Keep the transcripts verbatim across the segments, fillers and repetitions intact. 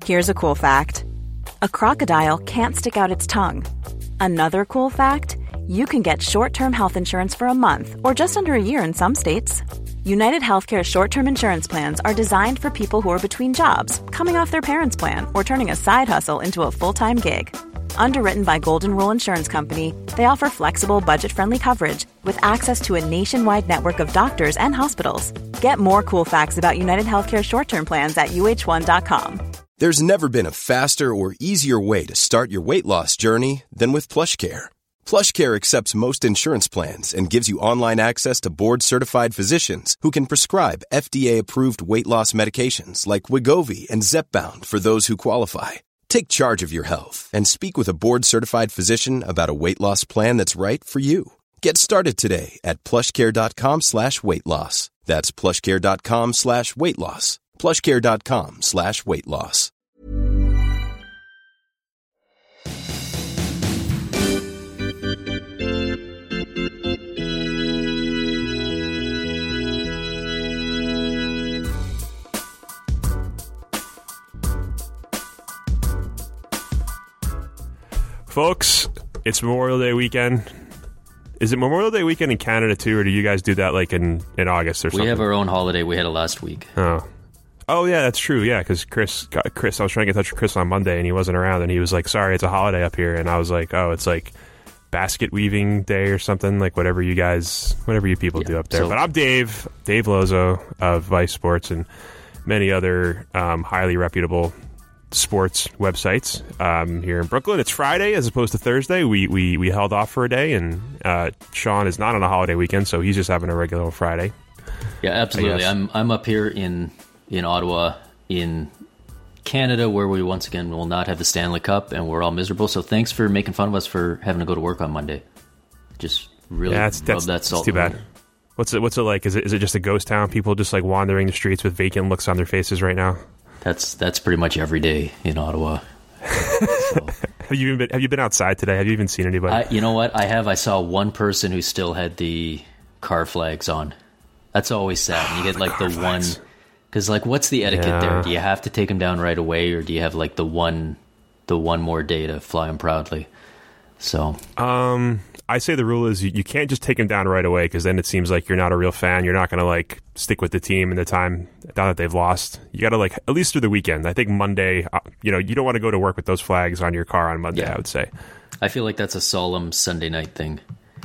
Here's a cool fact. A crocodile can't stick out its tongue. Another cool fact, you can get short-term health insurance for a month or just under a year in some states. United Healthcare short-term insurance plans are designed for people who are between jobs, coming off their parents' plan, or turning a side hustle into a full-time gig. Underwritten by Golden Rule Insurance Company, they offer flexible, budget-friendly coverage with access to a nationwide network of doctors and hospitals. Get more cool facts about United Healthcare short-term plans at U H one dot com. There's never been a faster or easier way to start your weight loss journey than with PlushCare. PlushCare accepts most insurance plans and gives you online access to board-certified physicians who can prescribe F D A-approved weight loss medications like Wegovy and Zepbound for those who qualify. Take charge of your health and speak with a board-certified physician about a weight loss plan that's right for you. Get started today at plushcare.com slash weight loss. That's plushcare.com slash weight loss. plushcare.com slash weight loss. Folks, it's Memorial Day weekend. Is it Memorial Day weekend in Canada too, or do you guys do that like in, in August or something? We have our own holiday. We had it last week. Oh, oh yeah, that's true. Yeah, because Chris, got, Chris, I was trying to get in touch with Chris on Monday, and he wasn't around, and he was like, "Sorry, it's a holiday up here," and I was like, "Oh, it's like basket weaving day or something, like whatever you guys, whatever you people yeah, do up there." So, but I'm Dave, Dave Lozo of Vice Sports and many other um, highly reputable sports websites um, here in Brooklyn. It's Friday as opposed to Thursday. We we we held off for a day, and uh, Sean is not on a holiday weekend, so he's just having a regular Friday. Yeah, absolutely. I'm I'm up here in in Ottawa, in Canada, where we once again will not have the Stanley Cup, and we're all miserable. So thanks for making fun of us for having to go to work on Monday. Just really yeah, that's, that's, that salt. That's too bad. What's it What's it like? Is it is it just a ghost town? People just like wandering the streets with vacant looks on their faces right now? That's that's pretty much every day in Ottawa. So. have you even been, have you been outside today? Have you even seen anybody? I, you know what? I have. I saw one person who still had the car flags on. That's always sad. And you get like the, the one, because like, what's the etiquette yeah. there? Do you have to take them down right away, or do you have like the one, the one more day to fly them proudly? So, um, I say the rule is you, you can't just take them down right away, because then it seems like you're not a real fan. You're not going to like stick with the team in the time now that they've lost. You got to like at least through the weekend. I think Monday, uh, you know, you don't want to go to work with those flags on your car on Monday. Yeah. I would say. I feel like that's a solemn Sunday night thing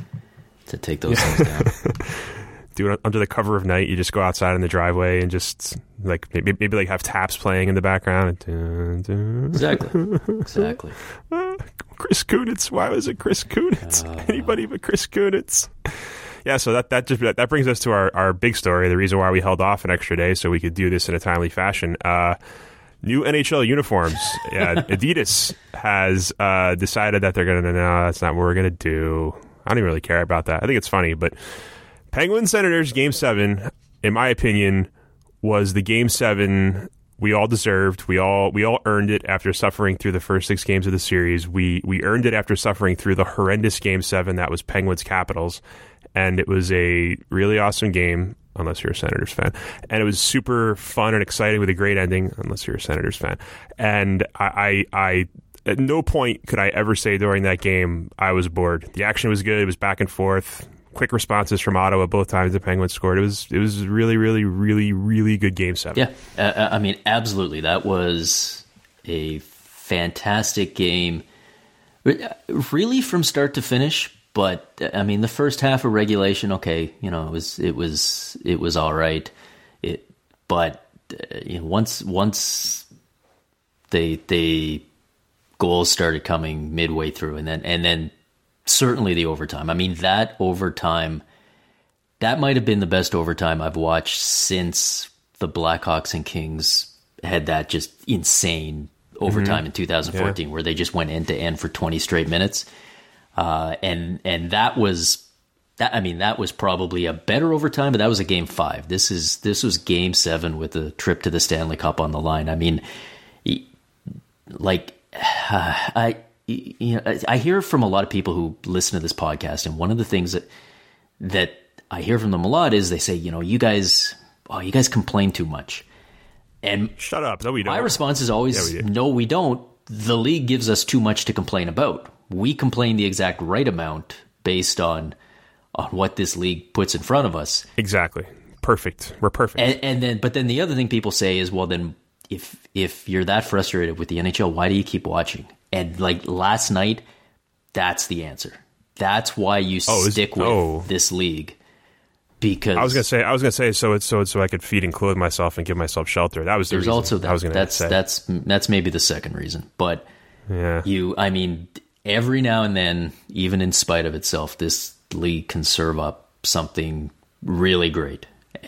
to take those things down. Do it under the cover of night. You just go outside in the driveway and just like maybe, maybe like have taps playing in the background. Dun, dun. Exactly. Exactly. Chris Kunitz. Why was it Chris Kunitz? Uh, Anybody but Chris Kunitz. Yeah, so that that just that brings us to our, our big story, the reason why we held off an extra day so we could do this in a timely fashion. Uh, new N H L uniforms. Yeah, Adidas has uh, decided that they're going to, no, that's not what we're going to do. I don't even really care about that. I think it's funny, but Penguins Senators Game seven, in my opinion, was the Game seven we all deserved. We all we all earned it after suffering through the first six games of the series. We we earned it after suffering through the horrendous Game seven that was Penguins Capitals. And it was a really awesome game, unless you're a Senators fan. And it was super fun and exciting with a great ending, unless you're a Senators fan. And I, I, I at no point could I ever say during that game I was bored. The action was good. It was back and forth. Quick responses from Ottawa both times the Penguins scored. It was it was really, really, really, really good Game seven. Yeah, uh, I mean, absolutely. That was a fantastic game, really from start to finish. But I mean, the first half of regulation, okay, you know, it was it was it was all right. It, but uh, you know, once once they they goals started coming midway through, and then and then certainly the overtime. I mean, that overtime, that might have been the best overtime I've watched since the Blackhawks and Kings had that just insane overtime mm-hmm. in two thousand fourteen, yeah. where they just went end to end for twenty straight minutes. Uh, and and that was that. I mean, that was probably a better overtime, but that was a game five. This is this was game seven with a trip to the Stanley Cup on the line. I mean, like uh, I you know I hear from a lot of people who listen to this podcast, and one of the things that that I hear from them a lot is they say, you know, you guys, oh, you guys complain too much. And shut up. No, we don't. My response is always, yeah, we no, we don't. The league gives us too much to complain about. We complain the exact right amount based on on what this league puts in front of us. Exactly. Perfect. We're perfect. And, and then, but then the other thing people say is, well, then if if you're that frustrated with the N H L, why do you keep watching? And like last night, that's the answer. That's why you oh, stick with oh. this league. Because I was gonna say, I was gonna say, so it's so it's so I could feed and clothe myself and give myself shelter. That was the there's reason. also that. I was gonna that's say. that's that's maybe the second reason. But yeah, you, I mean, every now and then, even in spite of itself, this league can serve up something really great.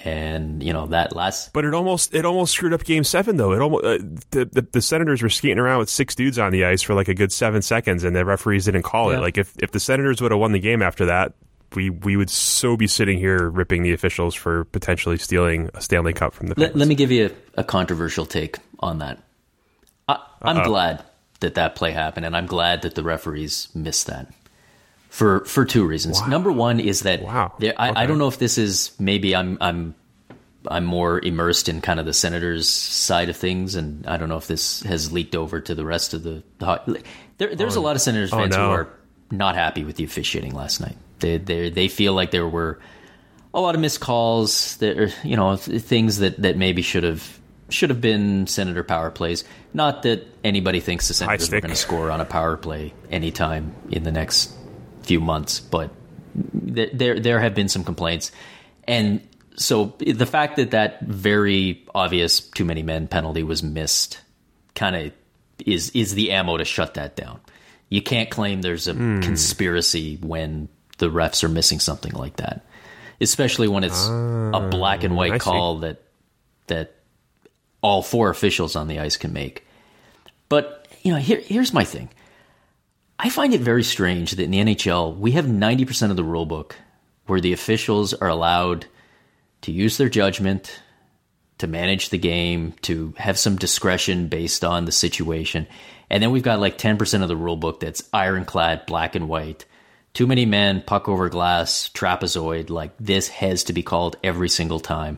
And you know that last, but it almost it almost screwed up Game Seven though. It almost uh, the, the the Senators were skating around with six dudes on the ice for like a good seven seconds, and the referees didn't call yeah. it. Like if if the Senators would have won the game after that, we we would so be sitting here ripping the officials for potentially stealing a Stanley Cup from the let, let me give you a, a controversial take on that. I, I'm Uh-oh. glad that that play happened, and I'm glad that the referees missed that for for two reasons. Wow. Number one is that wow. there, I, okay. I don't know if this is maybe I'm I'm I'm more immersed in kind of the Senators side of things, and I don't know if this has leaked over to the rest of the. the there, there's oh, a lot of Senators fans oh, no. who are not happy with the officiating last night. They they they feel like there were a lot of missed calls. There, you know, things that, that maybe should have should have been Senator power plays. Not that anybody thinks the Senators are going to score on a power play anytime in the next few months, but th- there there have been some complaints, and so the fact that that very obvious too many men penalty was missed, kind of is is the ammo to shut that down. You can't claim there's a mm. conspiracy when the refs are missing something like that, especially when it's uh, a black and white I call see. that that all four officials on the ice can make. But you know, here, here's my thing. I find it very strange that in the N H L we have ninety percent of the rule book where the officials are allowed to use their judgment, to manage the game, to have some discretion based on the situation. And then we've got like ten percent of the rule book that's ironclad, black and white. Too many men, puck over glass, trapezoid, like this has to be called every single time.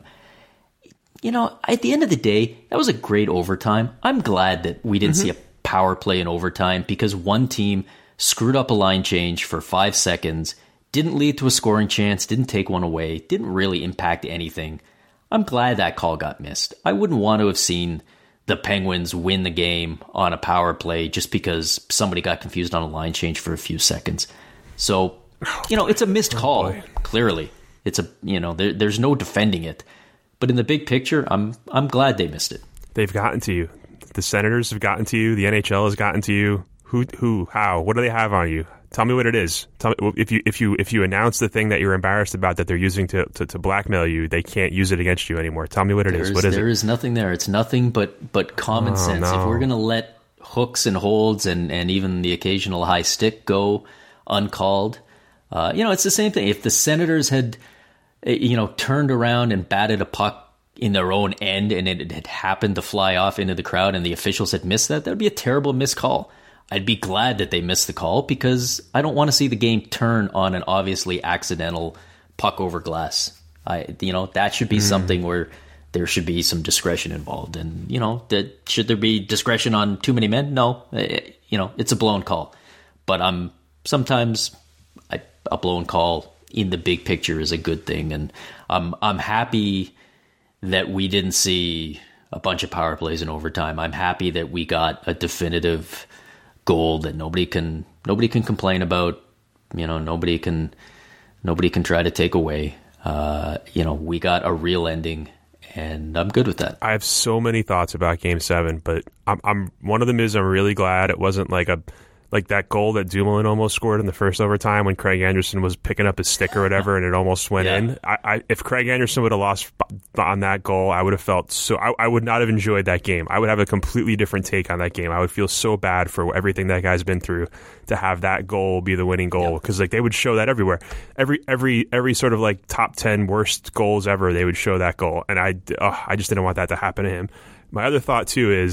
You know, at the end of the day, that was a great overtime. I'm glad that we didn't mm-hmm. see a power play in overtime because one team screwed up a line change for five seconds, didn't lead to a scoring chance, didn't take one away, didn't really impact anything. I'm glad that call got missed. I wouldn't want to have seen the Penguins win the game on a power play just because somebody got confused on a line change for a few seconds. So, you know, it's a missed call, oh clearly. It's a, you know, there, there's no defending it. But in the big picture, I'm I'm glad they missed it. They've gotten to you. The Senators have gotten to you. The N H L has gotten to you. Who, who, how? What do they have on you? Tell me what it is. Tell me if you if you if you announce the thing that you're embarrassed about that they're using to, to, to blackmail you, they can't use it against you anymore. Tell me what it There's, is. What is there it? There is nothing there. It's nothing but but common oh, sense. No. If we're gonna let hooks and holds and, and even the occasional high stick go uncalled, uh, you know, it's the same thing. If the Senators had, you know, turned around and batted a puck in their own end and it had happened to fly off into the crowd and the officials had missed that, that would be a terrible missed call. I'd be glad that they missed the call because I don't want to see the game turn on an obviously accidental puck over glass. I, you know, that should be mm. something where there should be some discretion involved. And, you know, that should there be discretion on too many men? No, it, you know, it's a blown call. But I'm sometimes I, a blown call in the big picture is a good thing. And I'm, I'm happy that we didn't see a bunch of power plays in overtime. I'm happy that we got a definitive goal that nobody can nobody can complain about. You know, nobody can nobody can try to take away. Uh, you know, we got a real ending, and I'm good with that. I have so many thoughts about Game Seven, but I'm, I'm one of them is I'm really glad it wasn't like a like that goal that Dumoulin almost scored in the first overtime when Craig Anderson was picking up his stick or whatever, and it almost went yeah. in. I, I, if Craig Anderson would have lost on that goal, I would have felt so. I, I would not have enjoyed that game. I would have a completely different take on that game. I would feel so bad for everything that guy's been through to have that goal be the winning goal because yeah. like they would show that everywhere. Every every every sort of like top ten worst goals ever, they would show that goal, and I oh, I just didn't want that to happen to him. My other thought too is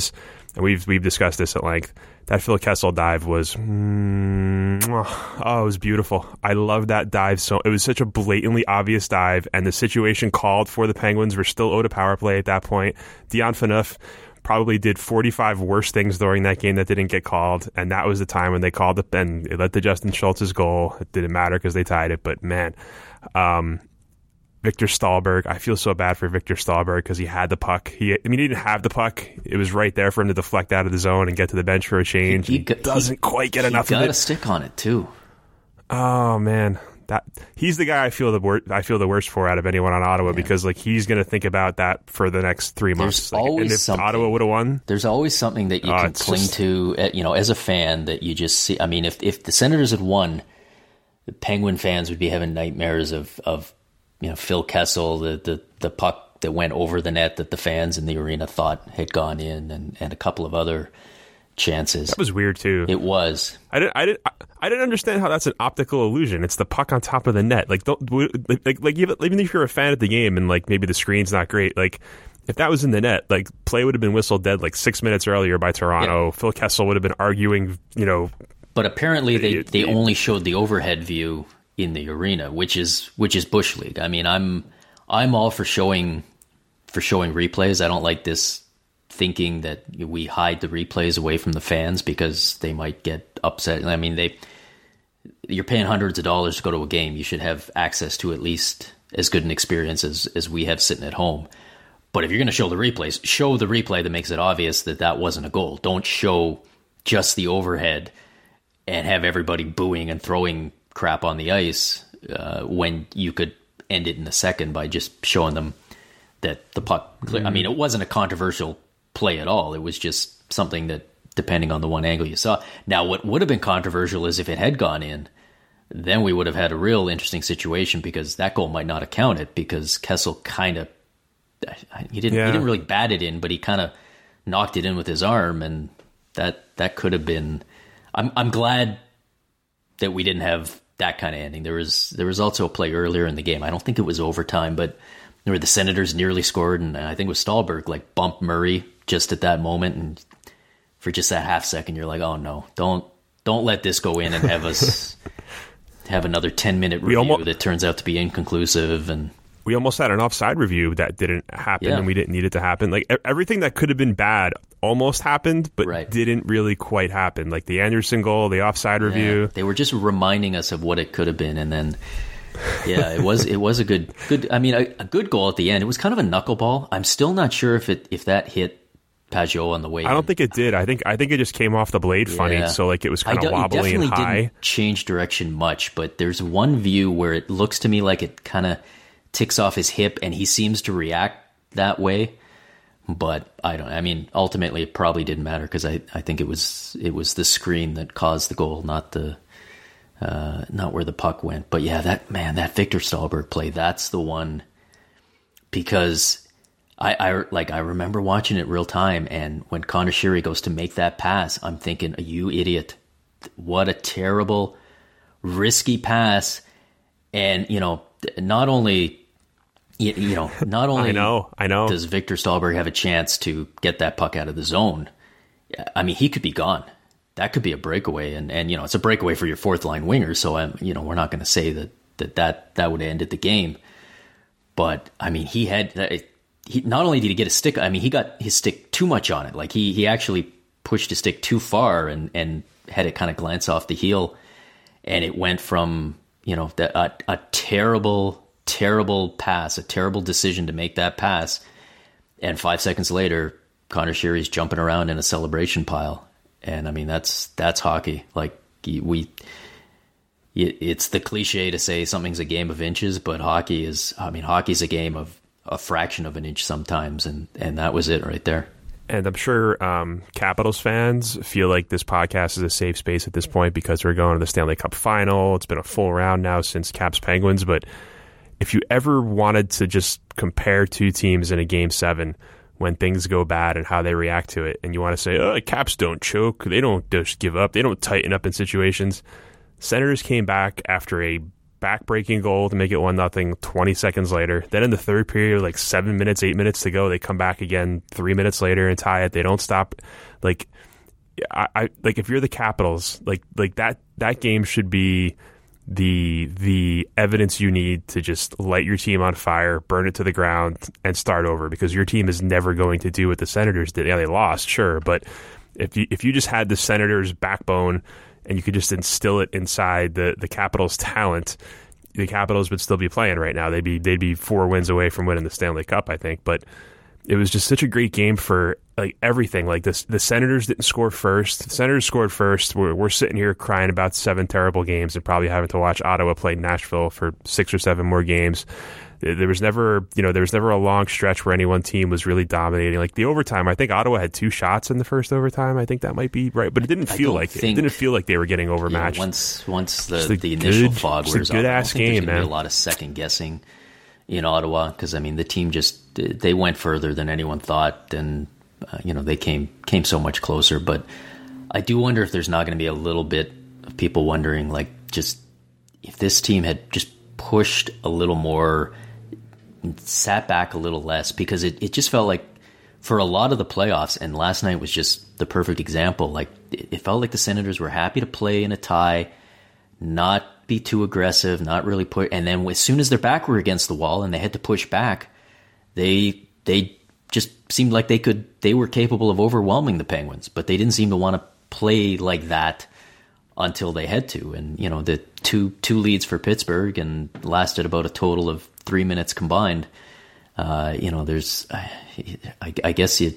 and we've we've discussed this at length. That Phil Kessel dive was, mm, oh, it was beautiful. I loved that dive. So it was such a blatantly obvious dive, and the situation called for the Penguins were still owed a power play at that point. Dion Phaneuf probably did forty-five worse things during that game that didn't get called, and that was the time when they called it, and it led to Justin Schultz's goal. It didn't matter because they tied it, but man, um, Victor Stahlberg, I feel so bad for Victor Stahlberg because he had the puck. He, I mean, he didn't have the puck. It was right there for him to deflect out of the zone and get to the bench for a change. He, he, he doesn't he, quite get enough of it. He got a stick on it too. Oh man. That, he's the guy I feel the wor- I feel the worst for out of anyone on Ottawa, yeah. because like he's going to think about that for the next three months. Like, always and if something, Ottawa would have won, there's always something that you uh, can cling just, to, you know, as a fan that you just see. I mean, if if the Senators had won, the Penguin fans would be having nightmares of of you know Phil Kessel, the the the puck that went over the net that the fans in the arena thought had gone in, and and a couple of other chances. That was weird too. It was. I didn't. I didn't. I didn't understand how that's an optical illusion. It's the puck on top of the net. Like, don't like like even if you're a fan of the game and like maybe the screen's not great. Like, if that was in the net, like play would have been whistled dead like six minutes earlier by Toronto. Yeah. Phil Kessel would have been arguing. You know. But apparently they, it, they it, only showed the overhead view in the arena, which is which is Bush League. I mean, I'm I'm all for showing for showing replays. I don't like this thinking that we hide the replays away from the fans because they might get upset. I mean, they you're paying hundreds of dollars to go to a game. You should have access to at least as good an experience as, as we have sitting at home. But if you're going to show the replays, show the replay that makes it obvious that that wasn't a goal. Don't show just the overhead and have everybody booing and throwing crap on the ice uh, when you could end it in a second by just showing them that the puck. Mm. I mean, it wasn't a controversial play at all. It was just something that, depending on the one angle you saw. Now, what would have been controversial is if it had gone in, then we would have had a real interesting situation because that goal might not have counted because Kessel kind of he didn't yeah. he didn't really bat it in, but he kind of knocked it in with his arm, and that that could have been. I'm I'm glad that we didn't have that kind of ending. There was there was also a play earlier in the game. I don't think it was overtime, but where the Senators nearly scored, and I think it was Stahlberg like bumped Murray just at that moment, and for just that half second, you're like, oh no, don't don't let this go in and have us have another ten minute review almost, that turns out to be inconclusive. And we almost had an offside review that didn't happen, yeah. and we didn't need it to happen. Like everything that could have been bad almost happened, but right. didn't really quite happen. Like the Anderson goal, the offside yeah. review. They were just reminding us of what it could have been, and then yeah, it was it was a good good. I mean, a, a good goal at the end. It was kind of a knuckleball. I'm still not sure if it if that hit Pajot on the way. I don't in. think it did. I think I think it just came off the blade funny, yeah. so like it was kind of wobbly and high. Didn't change direction much, but there's one view where it looks to me like it kind of ticks off his hip, and he seems to react that way. But I don't. I mean, ultimately, it probably didn't matter because I, I think it was it was the screen that caused the goal, not the uh, not where the puck went. But yeah, that man, that Victor Stahlberg play, that's the one because. I, I like I remember watching it real time, and when Conor Sheary goes to make that pass, I'm thinking, you idiot. What a terrible, risky pass. And, you know, not only you, you know, not only I know, I know. does Victor Stahlberg have a chance to get that puck out of the zone, I mean, he could be gone. That could be a breakaway, and, and you know, it's a breakaway for your fourth line winger, so I'm, you know, we're not going to say that, that that that would have ended the game. But I mean, he had it, He, not only did he get a stick, I mean, he got his stick too much on it. Like he, he actually pushed his stick too far and, and had it kind of glance off the heel. And it went from, you know, the, a, a terrible, terrible pass, a terrible decision to make that pass. And five seconds later, Conor Sheary's jumping around in a celebration pile. And I mean, that's, that's hockey. Like we, it's the cliche to say something's a game of inches, but hockey is, I mean, hockey's a game of a fraction of an inch sometimes, and and that was it right there. And I'm sure um, Capitals fans feel like this podcast is a safe space at this point because we're going to the Stanley Cup final. It's been a full round now since Caps Penguins, but if you ever wanted to just compare two teams in a game seven when things go bad and how they react to it, and you want to say, oh, Caps don't choke, they don't just give up, they don't tighten up in situations. Senators came back after a back-breaking goal to make it one nothing twenty seconds later. Then in the third period, like seven minutes, eight minutes to go, they come back again three minutes later and tie it. They don't stop. Like, I, I like if you're the Capitals, like like that that game should be the the evidence you need to just light your team on fire, burn it to the ground, and start over, because your team is never going to do what the Senators did. Yeah, they lost, sure, but if you if you just had the Senators' backbone and you could just instill it inside the, the Capitals' talent, the Capitals would still be playing right now. They'd be they'd be four wins away from winning the Stanley Cup, I think. But it was just such a great game for like everything. Like this, the Senators didn't score first. The Senators scored first. We're we're sitting here crying about seven terrible games and probably having to watch Ottawa play Nashville for six or seven more games. There was never, you know, there was never a long stretch where any one team was really dominating. Like the overtime, I think Ottawa had two shots in the first overtime. I think that might be right, but it didn't feel like it. It didn't feel like they were getting overmatched. Yeah, once once the, the, the initial good, fog wears off, I don't think game, there's going to be a lot of second guessing in Ottawa, because I mean the team just they went further than anyone thought, and uh, you know they came came so much closer. But I do wonder if there's not going to be a little bit of people wondering, like, just if this team had just pushed a little more, sat back a little less, because it, it just felt like for a lot of the playoffs, and last night was just the perfect example, like it, it felt like the Senators were happy to play in a tie, not be too aggressive, not really put, and then as soon as their back were against the wall and they had to push back, they they just seemed like they could they were capable of overwhelming the Penguins, but they didn't seem to want to play like that until they had to. And you know, the two two leads for Pittsburgh and lasted about a total of three minutes combined. Uh, you know, there's, I, I guess you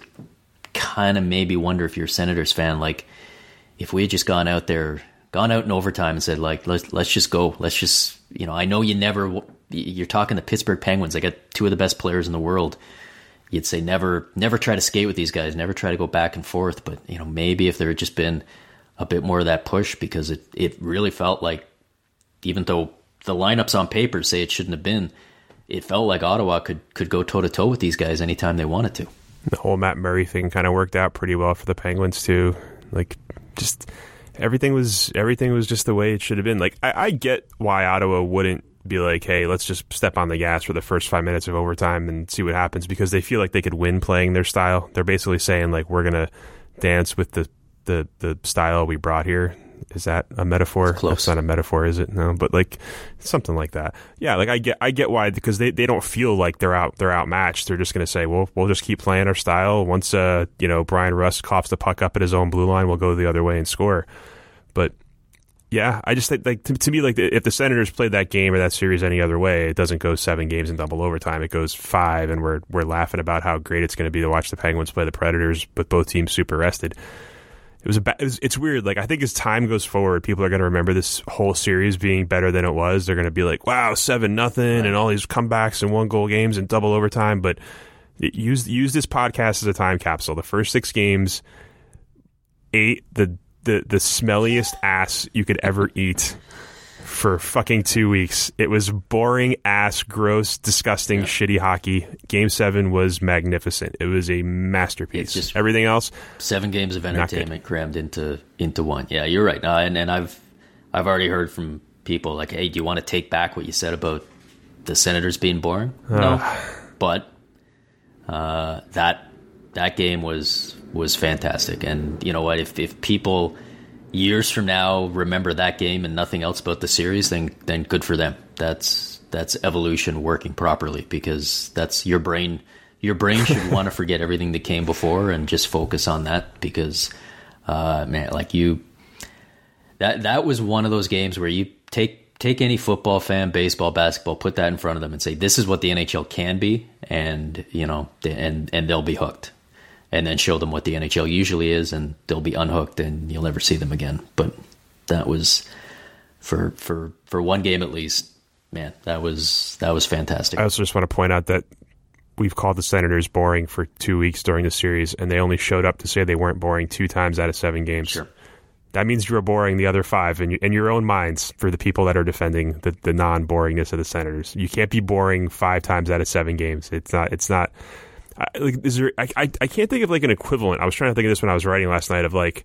kind of maybe wonder if you're a Senators fan, like if we had just gone out there, gone out in overtime and said, like, let's let's just go, let's just, you know, I know you never, you're talking the Pittsburgh Penguins, they got two of the best players in the world. You'd say never, never try to skate with these guys, never try to go back and forth. But you know, maybe if there had just been a bit more of that push, because it it really felt like, even though the lineups on paper say it shouldn't have been, it felt like Ottawa could, could go toe-to-toe with these guys anytime they wanted to. The whole Matt Murray thing kind of worked out pretty well for the Penguins, too. Like, just everything was everything was just the way it should have been. Like, I, I get why Ottawa wouldn't be like, hey, let's just step on the gas for the first five minutes of overtime and see what happens, because they feel like they could win playing their style. They're basically saying, like, we're going to dance with the, the, the style we brought here. Is that a metaphor? That's not a metaphor, is it? No, but like something like that. Yeah, like I get, I get why, because they, they don't feel like they're out, they're outmatched. They're just going to say, well, we'll just keep playing our style. Once, uh, you know, Brian Rust coughs the puck up at his own blue line, we'll go the other way and score. But yeah, I just think, like to, to me, like if the Senators played that game or that series any other way, it doesn't go seven games in double overtime. It goes five, and we're we're laughing about how great it's going to be to watch the Penguins play the Predators, with both teams super rested. It was a. Ba- it was, it's weird. Like, I think as time goes forward, people are going to remember this whole series being better than it was. They're going to be like, "Wow, seven nothing," right, and all these comebacks and one goal games and double overtime. But it, use use this podcast as a time capsule. The first six games ate the the the smelliest ass you could ever eat for fucking two weeks. It was boring ass, gross, disgusting, yeah. shitty hockey. Game seven was magnificent. It was a masterpiece. It's just everything else, seven games of entertainment crammed into into one. Yeah, you're right. Uh, and and I've I've already heard from people like, hey, do you want to take back what you said about the Senators being boring? Uh, no, but uh, that that game was was fantastic. And you know what? If if people years from now remember that game and nothing else about the series, then then good for them. That's that's evolution working properly, because that's your brain. Your brain should want to forget everything that came before and just focus on that, because uh, man, like you, that that was one of those games where you take take any football fan, baseball, basketball, put that in front of them and say, this is what the N H L can be, and you know, and and they'll be hooked. And then show them what the N H L usually is, and they'll be unhooked, and you'll never see them again. But that was, for for for one game at least, man, that was that was fantastic. I also just want to point out that we've called the Senators boring for two weeks during the series, and they only showed up to say they weren't boring two times out of seven games. Sure. That means you were boring the other five in, in your own minds, for the people that are defending the, the non-boringness of the Senators. You can't be boring five times out of seven games. It's not. It's not. I, like, is there, I, I I can't think of like an equivalent. I was trying to think of this when I was writing last night, of like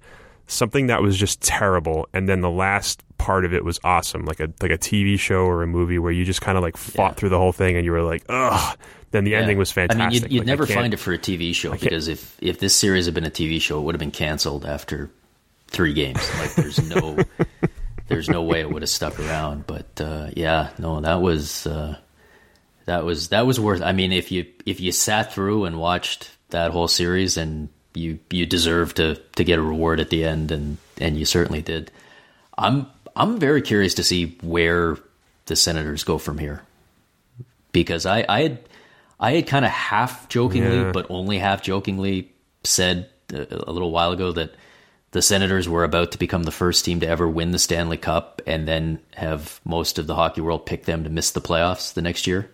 something that was just terrible, and then the last part of it was awesome, like a like a T V show or a movie where you just kind of like fought yeah. through the whole thing, and you were like, ugh. Then the yeah. ending was fantastic. I mean, you'd, you'd like, never find it for a T V show, because if, if this series had been a T V show, it would have been canceled after three games. Like, there's no there's no way it would have stuck around. But uh, yeah, no, that was uh, that was that was worth. I mean, if you if you sat through and watched that whole series, and you you deserve to to get a reward at the end, and and you certainly did. I'm I'm very curious to see where the Senators go from here, because I I had. I had kind of half jokingly, yeah. but only half jokingly said a, a little while ago that the Senators were about to become the first team to ever win the Stanley Cup, and then have most of the hockey world pick them to miss the playoffs the next year.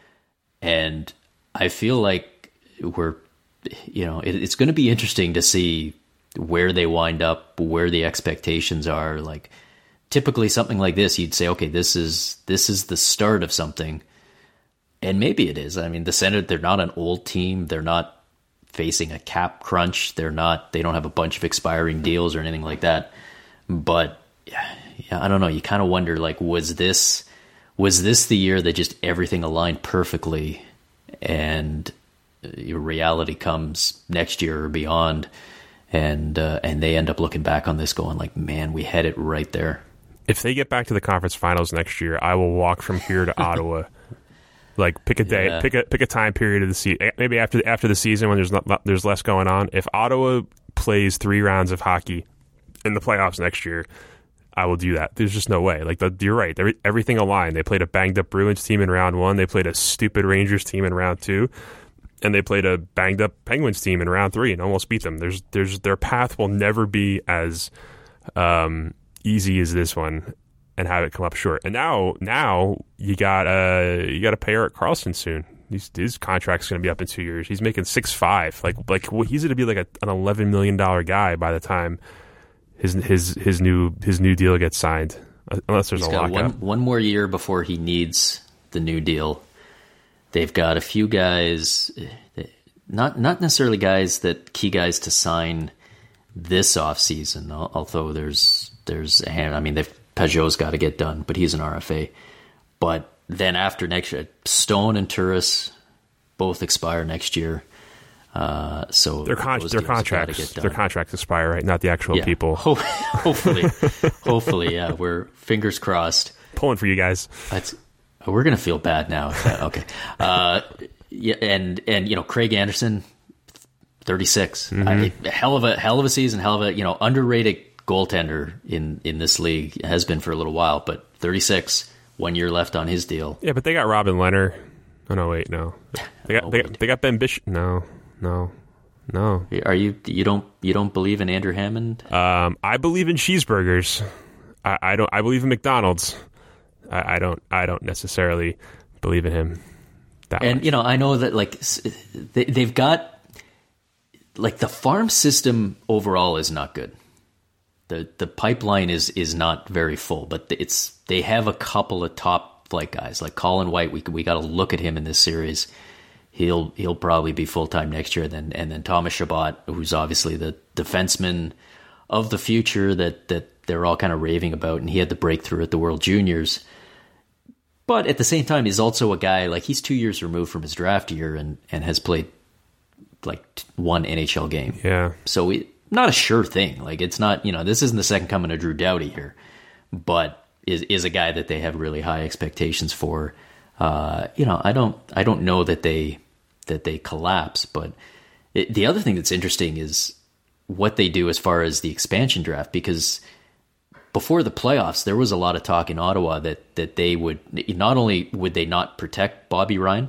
And I feel like we're, you know, it, it's going to be interesting to see where they wind up, where the expectations are. Like, typically something like this, you'd say, okay, this is this is the start of something. And maybe it is. I mean, the Senators, they're not an old team. They're not facing a cap crunch. They're not, they don't have a bunch of expiring deals or anything like that. But yeah, yeah I don't know. You kind of wonder, like, was this, was this the year that just everything aligned perfectly, and your reality comes next year or beyond, and, uh, and they end up looking back on this going like, man, we had it right there. If they get back to the conference finals next year, I will walk from here to Ottawa. Like, pick a day, yeah. pick a pick a time period of the season. Maybe after after the season when there's not there's less going on. If Ottawa plays three rounds of hockey in the playoffs next year, I will do that. There's just no way. Like, the, you're right. Every, everything aligned. They played a banged up Bruins team in round one. They played a stupid Rangers team in round two, and they played a banged up Penguins team in round three and almost beat them. There's there's their path will never be as um, easy as this one, and have it come up short. And now, now you got uh, you got to pay Erik Karlsson soon. His, his contract's going to be up in two years. He's making six five. Like like well, he's going to be like a, an eleven million dollar guy by the time his his his new his new deal gets signed. Unless there's he's a got lockout. One, one more year before he needs the new deal. They've got a few guys, not not necessarily guys that key guys to sign this offseason, although there's there's a hand. I mean, they've Peugeot's got to get done, but he's an R F A. But then after next year, Stone and Turris both expire next year. Uh, so their, con- their contracts, their contracts expire, right? Not the actual yeah. people. Ho- hopefully, hopefully, yeah. We're fingers crossed. Pulling for you guys. That's, we're gonna feel bad now. Okay. Uh, yeah, and and you know, Craig Anderson, thirty-six. Mm-hmm. I, hell of a hell of a season. Hell of a you know underrated goaltender in, in this league, has been for a little while, but thirty-six, one year left on his deal. Yeah, but they got Robin Lehner. Oh no, wait, no. They got oh, they, got, they got Ben Bishop. No, no, no. Are you you don't you don't believe in Andrew Hammond? Um, I believe in cheeseburgers. I, I don't. I believe in McDonald's. I, I don't. I don't necessarily believe in him. That and much. You know, I know that like they, they've got like the farm system overall is not good. The the pipeline is is not very full, but it's they have a couple of top flight guys like Colin White. We we got to look at him in this series. He'll he'll probably be full time next year. Then and then Thomas Chabot, who's obviously the defenseman of the future that that they're all kind of raving about, and he had the breakthrough at the World Juniors. But at the same time, he's also a guy like he's two years removed from his draft year and and has played like one N H L game. Yeah, so we. Not a sure thing. Like, it's not, you know, this isn't the second coming of Drew Doughty here, but is is a guy that they have really high expectations for. Uh, you know, I don't I don't know that they that they collapse, but it, the other thing that's interesting is what they do as far as the expansion draft, because before the playoffs, there was a lot of talk in Ottawa that that they would not only would they not protect Bobby Ryan,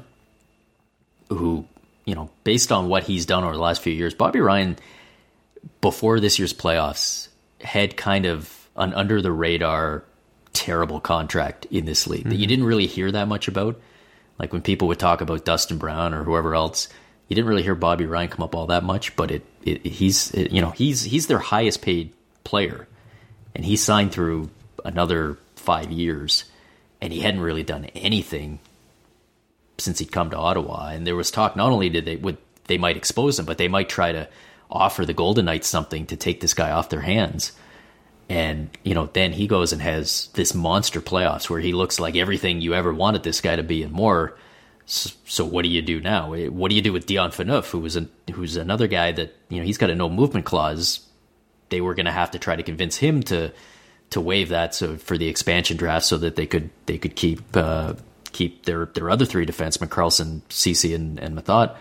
who, you know, based on what he's done over the last few years, Bobby Ryan before this year's playoffs had kind of an under the radar terrible contract in this league mm-hmm. that you didn't really hear that much about. Like when people would talk about Dustin Brown or whoever else, you didn't really hear Bobby Ryan come up all that much, but it, it he's it, you know he's he's their highest paid player, and he signed through another five years, and he hadn't really done anything since he'd come to Ottawa. And there was talk not only did they would they might expose him, but they might try to offer the Golden Knights something to take this guy off their hands. And, you know, then he goes and has this monster playoffs where he looks like everything you ever wanted this guy to be and more. So, so what do you do now? What do you do with Dion Phaneuf, who was a, who's another guy that, you know, he's got a no movement clause. They were going to have to try to convince him to to waive that so for the expansion draft so that they could they could keep uh, keep their their other three defensemen, Karlsson, Ceci, and, and Mathot.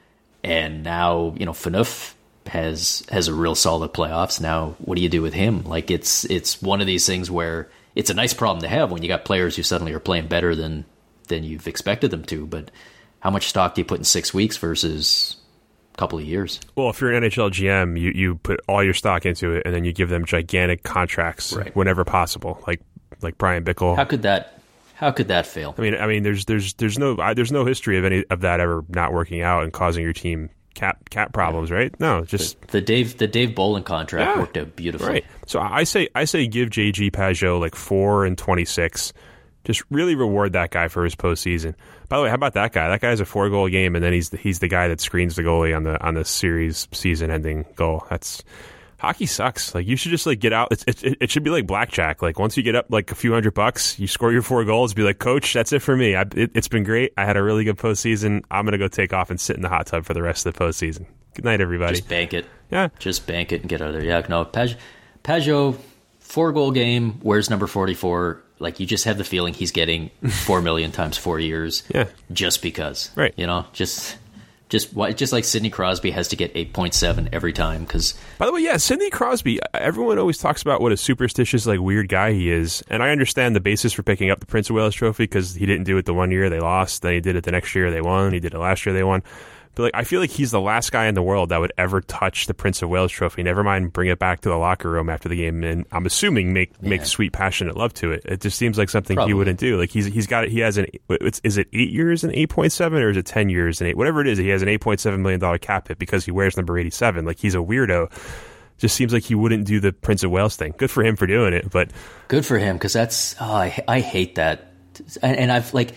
And now, you know, Phaneuf has has a real solid playoffs. Now, what do you do with him? Like, it's it's one of these things where it's a nice problem to have when you got players who suddenly are playing better than than you've expected them to. But how much stock do you put in six weeks versus a couple of years? Well, if you're an N H L G M, you, you put all your stock into it, and then you give them gigantic contracts right. whenever possible, like like Brian Bickle. How could that? How could that fail? I mean, I mean, there's there's there's no I, there's no history of any of that ever not working out and causing your team cap cap problems, right? No, just the, the Dave the Dave Bolin contract yeah, worked out beautifully. Right. So I say I say give J G Pageau like four and twenty six. Just really reward that guy for his postseason. By the way, how about that guy? That guy has a four goal game, and then he's the, he's the guy that screens the goalie on the on the series season ending goal. That's hockey sucks. Like, you should just like get out. It's, it it should be like blackjack. Like, once you get up like a few hundred bucks, you score your four goals. Be like, Coach, that's it for me. I, it, it's been great. I had a really good postseason. I'm gonna go take off and sit in the hot tub for the rest of the postseason. Good night, everybody. Just bank it. Yeah, just bank it and get out of there. Yeah, no, Page, Pageau, four goal game. Where's number forty-four? Like, you just have the feeling he's getting four million times four years. Yeah, just because. Right. You know, just. Just just like Sidney Crosby has to get eight point seven every time. Because, by the way, yeah, Sidney Crosby, everyone always talks about what a superstitious, like, weird guy he is. And I understand the basis for picking up the Prince of Wales trophy because he didn't do it the one year they lost. Then he did it the next year they won. He did it last year they won. But, like, I feel like he's the last guy in the world that would ever touch the Prince of Wales trophy. Never mind bring it back to the locker room after the game, and I'm assuming make yeah. make sweet, passionate love to it. It just seems like something Probably. he wouldn't do. Like, he's he's got it. He has an. It's, is it eight years and eight point seven, or is it ten years and eight? Whatever it is, he has an eight point seven million dollar cap hit because he wears number eighty seven. Like, he's a weirdo. Just seems like he wouldn't do the Prince of Wales thing. Good for him for doing it, but good for him because that's oh, I I hate that, and, and I've like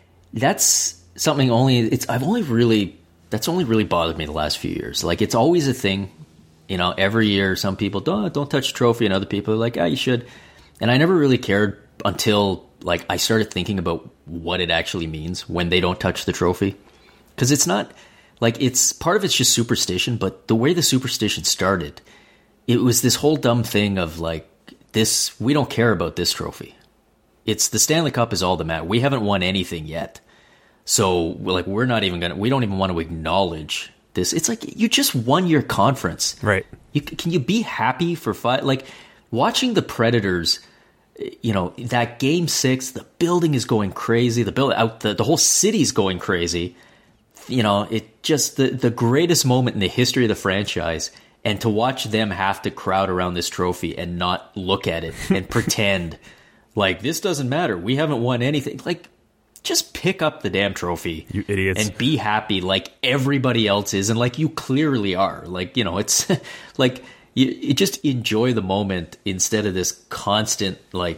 that's something only it's I've only really. That's only really bothered me the last few years. Like, it's always a thing, you know, every year some people don't don't touch the trophy and other people are like, ah, you should. And I never really cared until, like, I started thinking about what it actually means when they don't touch the trophy. Because it's not, like, it's, part of it's just superstition, but the way the superstition started, it was this whole dumb thing of, like, this, we don't care about this trophy. It's, the Stanley Cup is all that matters. We haven't won anything yet. So, like, we're not even going to, we don't even want to acknowledge this. It's like, you just won your conference. Right. You, can you be happy for five? Like, watching the Predators, you know, that game six, the building is going crazy. The building out, the, the whole city's going crazy. You know, it just, the, the greatest moment in the history of the franchise. And to watch them have to crowd around this trophy and not look at it and pretend like this doesn't matter. We haven't won anything. Like, just pick up the damn trophy, you idiots, and be happy like everybody else is, and like you clearly are. Like, you know, it's like you, you just enjoy the moment instead of this constant, like,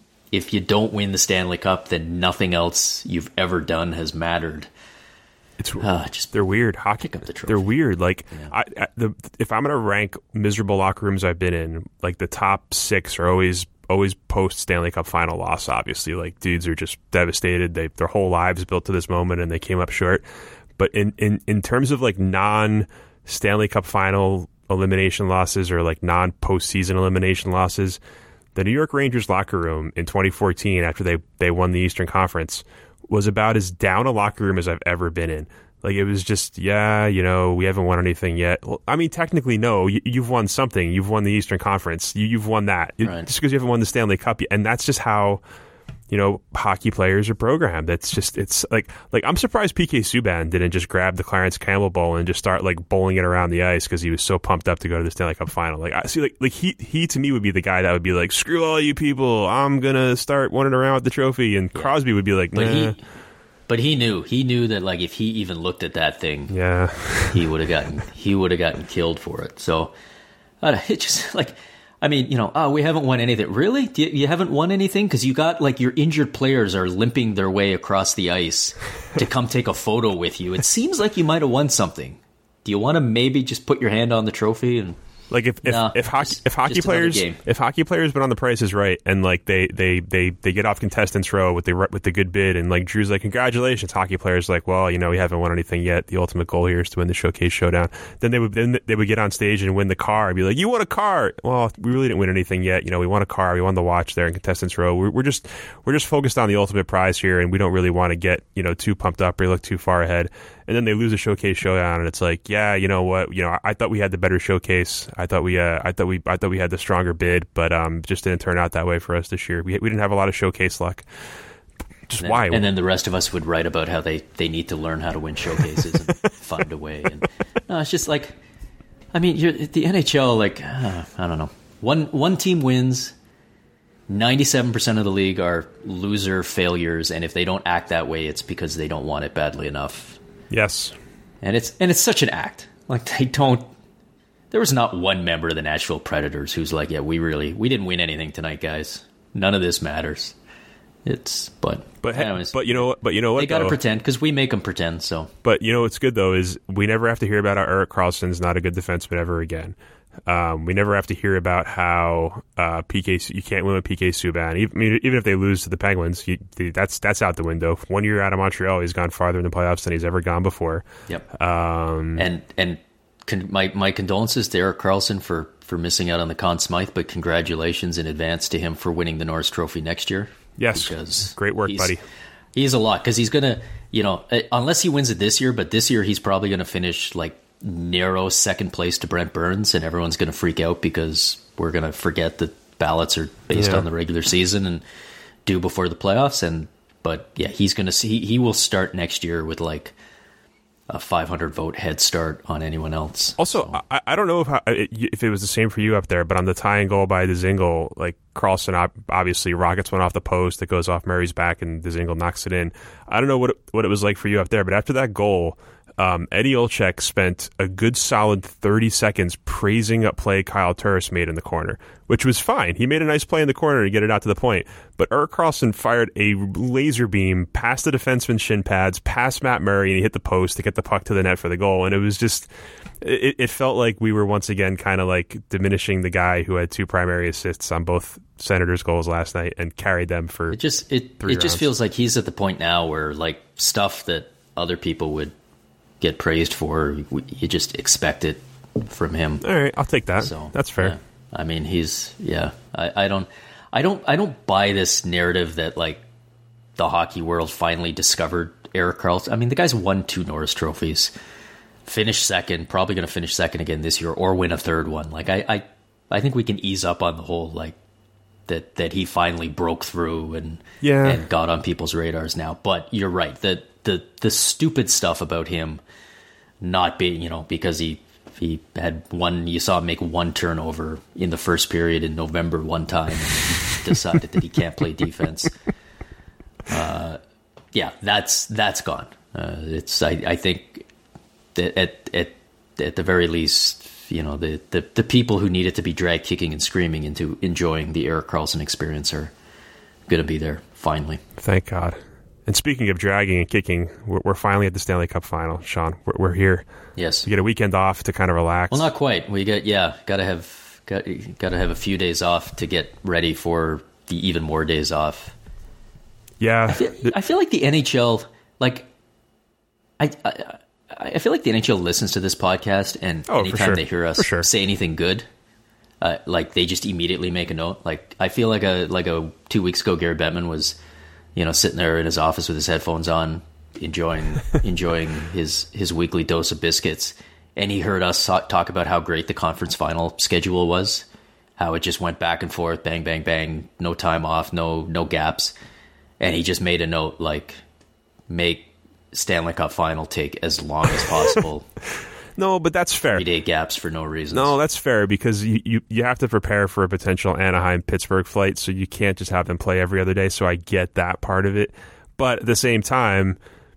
if you don't win the Stanley Cup, then nothing else you've ever done has mattered. It's uh, just they're weird. Hockey, pick up the trophy. They're weird. Like, yeah. I, I, the, if I'm gonna rank miserable locker rooms I've been in, like, the top six are always. Always post Stanley Cup final loss, obviously. Like, dudes are just devastated. They their whole lives built to this moment, and they came up short. But in, in, in terms of, like, non Stanley Cup final elimination losses or, like, non postseason elimination losses, the New York Rangers locker room in twenty fourteen, after they, they won the Eastern Conference, was about as down a locker room as I've ever been in. Like, it was just, yeah, you know, we haven't won anything yet. Well, I mean, technically, no. You, you've won something. You've won the Eastern Conference. You, you've won that. Right. Just because you haven't won the Stanley Cup yet. And that's just how, you know, hockey players are programmed. That's just, it's like, like I'm surprised P K Subban didn't just grab the Clarence Campbell Bowl and just start, like, bowling it around the ice because he was so pumped up to go to the Stanley Cup final. Like, I see, like, like he, he to me would be the guy that would be like, screw all you people. I'm going to start running around with the trophy. And yeah. Crosby would be like, nah. But he, But he knew, he knew that, like, if he even looked at that thing, yeah, he would have gotten, he would have gotten killed for it. So, uh, it just, like, I mean, you know, oh, we haven't won anything. Really? You, you haven't won anything? Because you got, like, your injured players are limping their way across the ice to come take a photo with you. It seems like you might have won something. do you want to maybe just put your hand on the trophy and? Like if if, no, if hockey just, if hockey players if hockey players been on The Price is Right and like they, they, they, they get off contestants row with the with the good bid and like Drew's like congratulations, hockey players like, well, you know, we haven't won anything yet, the ultimate goal here is to win the Showcase Showdown. Then they would then they would get on stage and win the car and be like, you won a car. Well, we really didn't win anything yet, you know, we won a car, we won the watch there in contestants row. We're, we're just we're just focused on the ultimate prize here, and we don't really want to get, you know, too pumped up or look too far ahead. And then they lose a Showcase Showdown, and it's like, yeah, you know what? You know, I, I thought we had the better showcase. I thought we, uh, I thought we, I thought we had the stronger bid, but um, just didn't turn out that way for us this year. We we didn't have a lot of showcase luck. Just and then, why? And then the rest of us would write about how they, they need to learn how to win showcases and find a way. And no, it's just like, I mean, you're, the N H L, like, uh, I don't know. One one team wins. ninety-seven percent of the league are loser failures, and if they don't act that way, it's because they don't want it badly enough. Yes. And it's and it's such an act. Like, they don't... There was not one member of the Nashville Predators who's like, yeah, we really... We didn't win anything tonight, guys. None of this matters. It's... But... But, anyways, but you know what? But you know what? They got to though? pretend, because we make them pretend, so... But you know what's good, though, is we never have to hear about how Erik Karlsson's not a good defenseman ever again. Um, we never have to hear about how uh, P K you can't win with P K Subban. Even, I mean, even if they lose to the Penguins, you, that's that's out the window. One year out of Montreal, he's gone farther in the playoffs than he's ever gone before. Yep. Um, and and con- my my condolences to Erik Karlsson for, for missing out on the Conn Smythe, but congratulations in advance to him for winning the Norris Trophy next year. Yes, because great work, buddy. He's a lot, because he's gonna, you know, unless he wins it this year, but this year he's probably gonna finish like narrow second place to Brent Burns, and everyone's going to freak out because we're going to forget that ballots are based yeah. on the regular season and due before the playoffs. And but yeah, he's going to see he will start next year with like a five hundred vote head start on anyone else. Also, so. I, I don't know if how, if it was the same for you up there, but on the tying goal by Dzingel, like Karlsson, obviously Rockets went off the post, it goes off Murray's back, and Dzingel knocks it in. I don't know what it, what it was like for you up there, but after that goal. Um, Eddie Olczyk spent a good solid thirty seconds praising a play Kyle Turris made in the corner, which was fine. He made a nice play in the corner to get it out to the point. But Erik Karlsson fired a laser beam past the defenseman's shin pads, past Matt Murray, and he hit the post to get the puck to the net for the goal. And it was just, it, it felt like we were once again kind of like diminishing the guy who had two primary assists on both Senators' goals last night and carried them for it just it it rounds. Just feels like he's at the point now where like stuff that other people would get praised for, you just expect it from him. All right, I'll take that. So, that's fair. Yeah. I mean, he's yeah. I, I don't, I don't, I don't buy this narrative that like the hockey world finally discovered Erik Karlsson. I mean, the guy's won two Norris trophies, finished second, probably going to finish second again this year, or win a third one. Like I, I, I think we can ease up on the whole like that that he finally broke through and yeah. and got on people's radars now. But you're right that the the stupid stuff about him not being, you know, because he he had one, you saw him make one turnover in the first period in November one time and decided that he can't play defense. Uh, yeah, that's that's gone. Uh, it's I, I think that at at at the very least, you know, the, the the people who needed to be dragged kicking and screaming into enjoying the Erik Karlsson experience are going to be there finally. Thank God. And speaking of dragging and kicking, we're, we're finally at the Stanley Cup final, Sean. We're, we're here. Yes. We get a weekend off to kind of relax. Well, not quite. We get yeah, got to have got got to have a few days off to get ready for the even more days off. Yeah. I feel, I feel like the N H L, like, I, I I feel like the N H L listens to this podcast, and oh, anytime sure. they hear us sure. say anything good, uh, like they just immediately make a note. Like I feel like a like a two weeks ago, Gary Bettman was, you know, sitting there in his office with his headphones on, enjoying enjoying his his weekly dose of biscuits, and he heard us talk about how great the conference final schedule was, how it just went back and forth, bang, bang, bang, no time off, no no gaps, and he just made a note like, make Stanley Cup final take as long as possible. No, but that's fair. Three-day gaps for no reason. No, that's fair because you, you, you have to prepare for a potential Anaheim-Pittsburgh flight, so you can't just have them play every other day, so I get that part of it. But at the same time,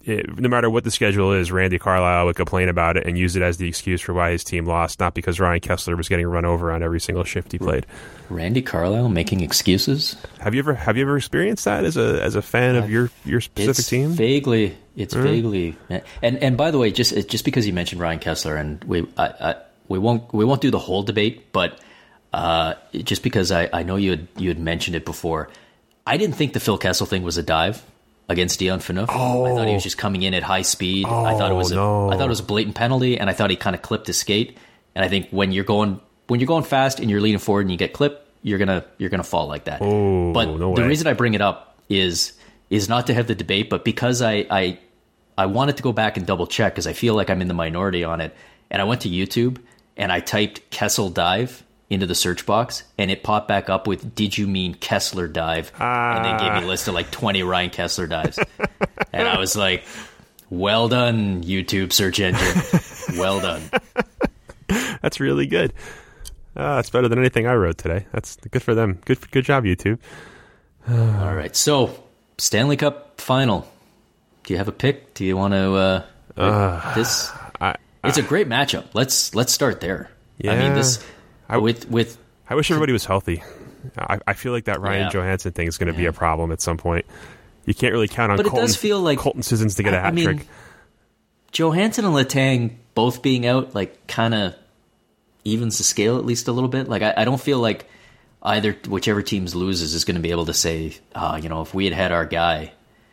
it, no matter what the schedule is, Randy Carlyle would complain about it and use it as the excuse for why his team lost, not because Ryan Kesler was getting run over on every single shift he played. Randy Carlyle making excuses? Have you ever have you ever experienced that as a as a fan of your, your specific it's team? Vaguely, it's Mm. vaguely, and and by the way, just just because you mentioned Ryan Kesler, and we I, I, we won't we won't do the whole debate, but uh, just because I, I know you had you had mentioned it before, I didn't think the Phil Kessel thing was a dive against Dion Phaneuf. Oh. I thought he was just coming in at high speed. Oh, I thought it was a, no. I thought it was a blatant penalty, and I thought he kind of clipped his skate. And I think when you're going when you're going fast and you're leaning forward and you get clipped, you're gonna you're gonna fall like that. Oh, but no the way. reason I bring it up is is not to have the debate, but because I I, I wanted to go back and double check because I feel like I'm in the minority on it. And I went to YouTube and I typed Kessel dive into the search box, and it popped back up with "Did you mean Kessler dive?" Ah. And then gave me a list of like twenty Ryan Kesler dives, and I was like, "Well done, YouTube search engine. Well done." That's really good. Uh, that's better than anything I wrote today. That's good for them. Good good job, YouTube. All right, so Stanley Cup final. Do you have a pick? Do you want to? Uh, Uh, this I, it's a great matchup. Let's let's start there. Yeah. I mean this I- with with. I wish everybody was healthy. I, I feel like that Ryan Yeah. Johansson thing is going to be Yeah. a problem at some point. You can't really count on But it Colton, does feel like- Colton Sissons to get a I- I hat mean, trick. Johansson and Letang both being out, like, kind of evens the scale at least a little bit. Like, I, I don't feel like either, whichever team loses, is going to be able to say, ah, you know, if we had had our guy.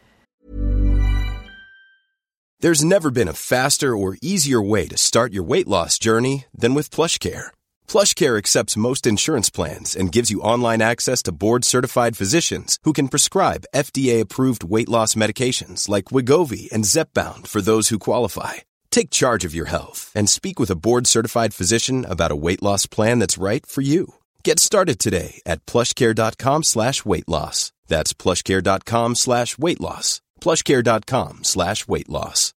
There's never been a faster or easier way to start your weight loss journey than with PlushCare. PlushCare accepts most insurance plans and gives you online access to board-certified physicians who can prescribe F D A-approved weight loss medications like Wegovy and Zepbound for those who qualify. Take charge of your health and speak with a board-certified physician about a weight loss plan that's right for you. Get started today at plushcare.com slash weight loss. That's plushcare.com slash weight loss. plushcare.com slash weight loss.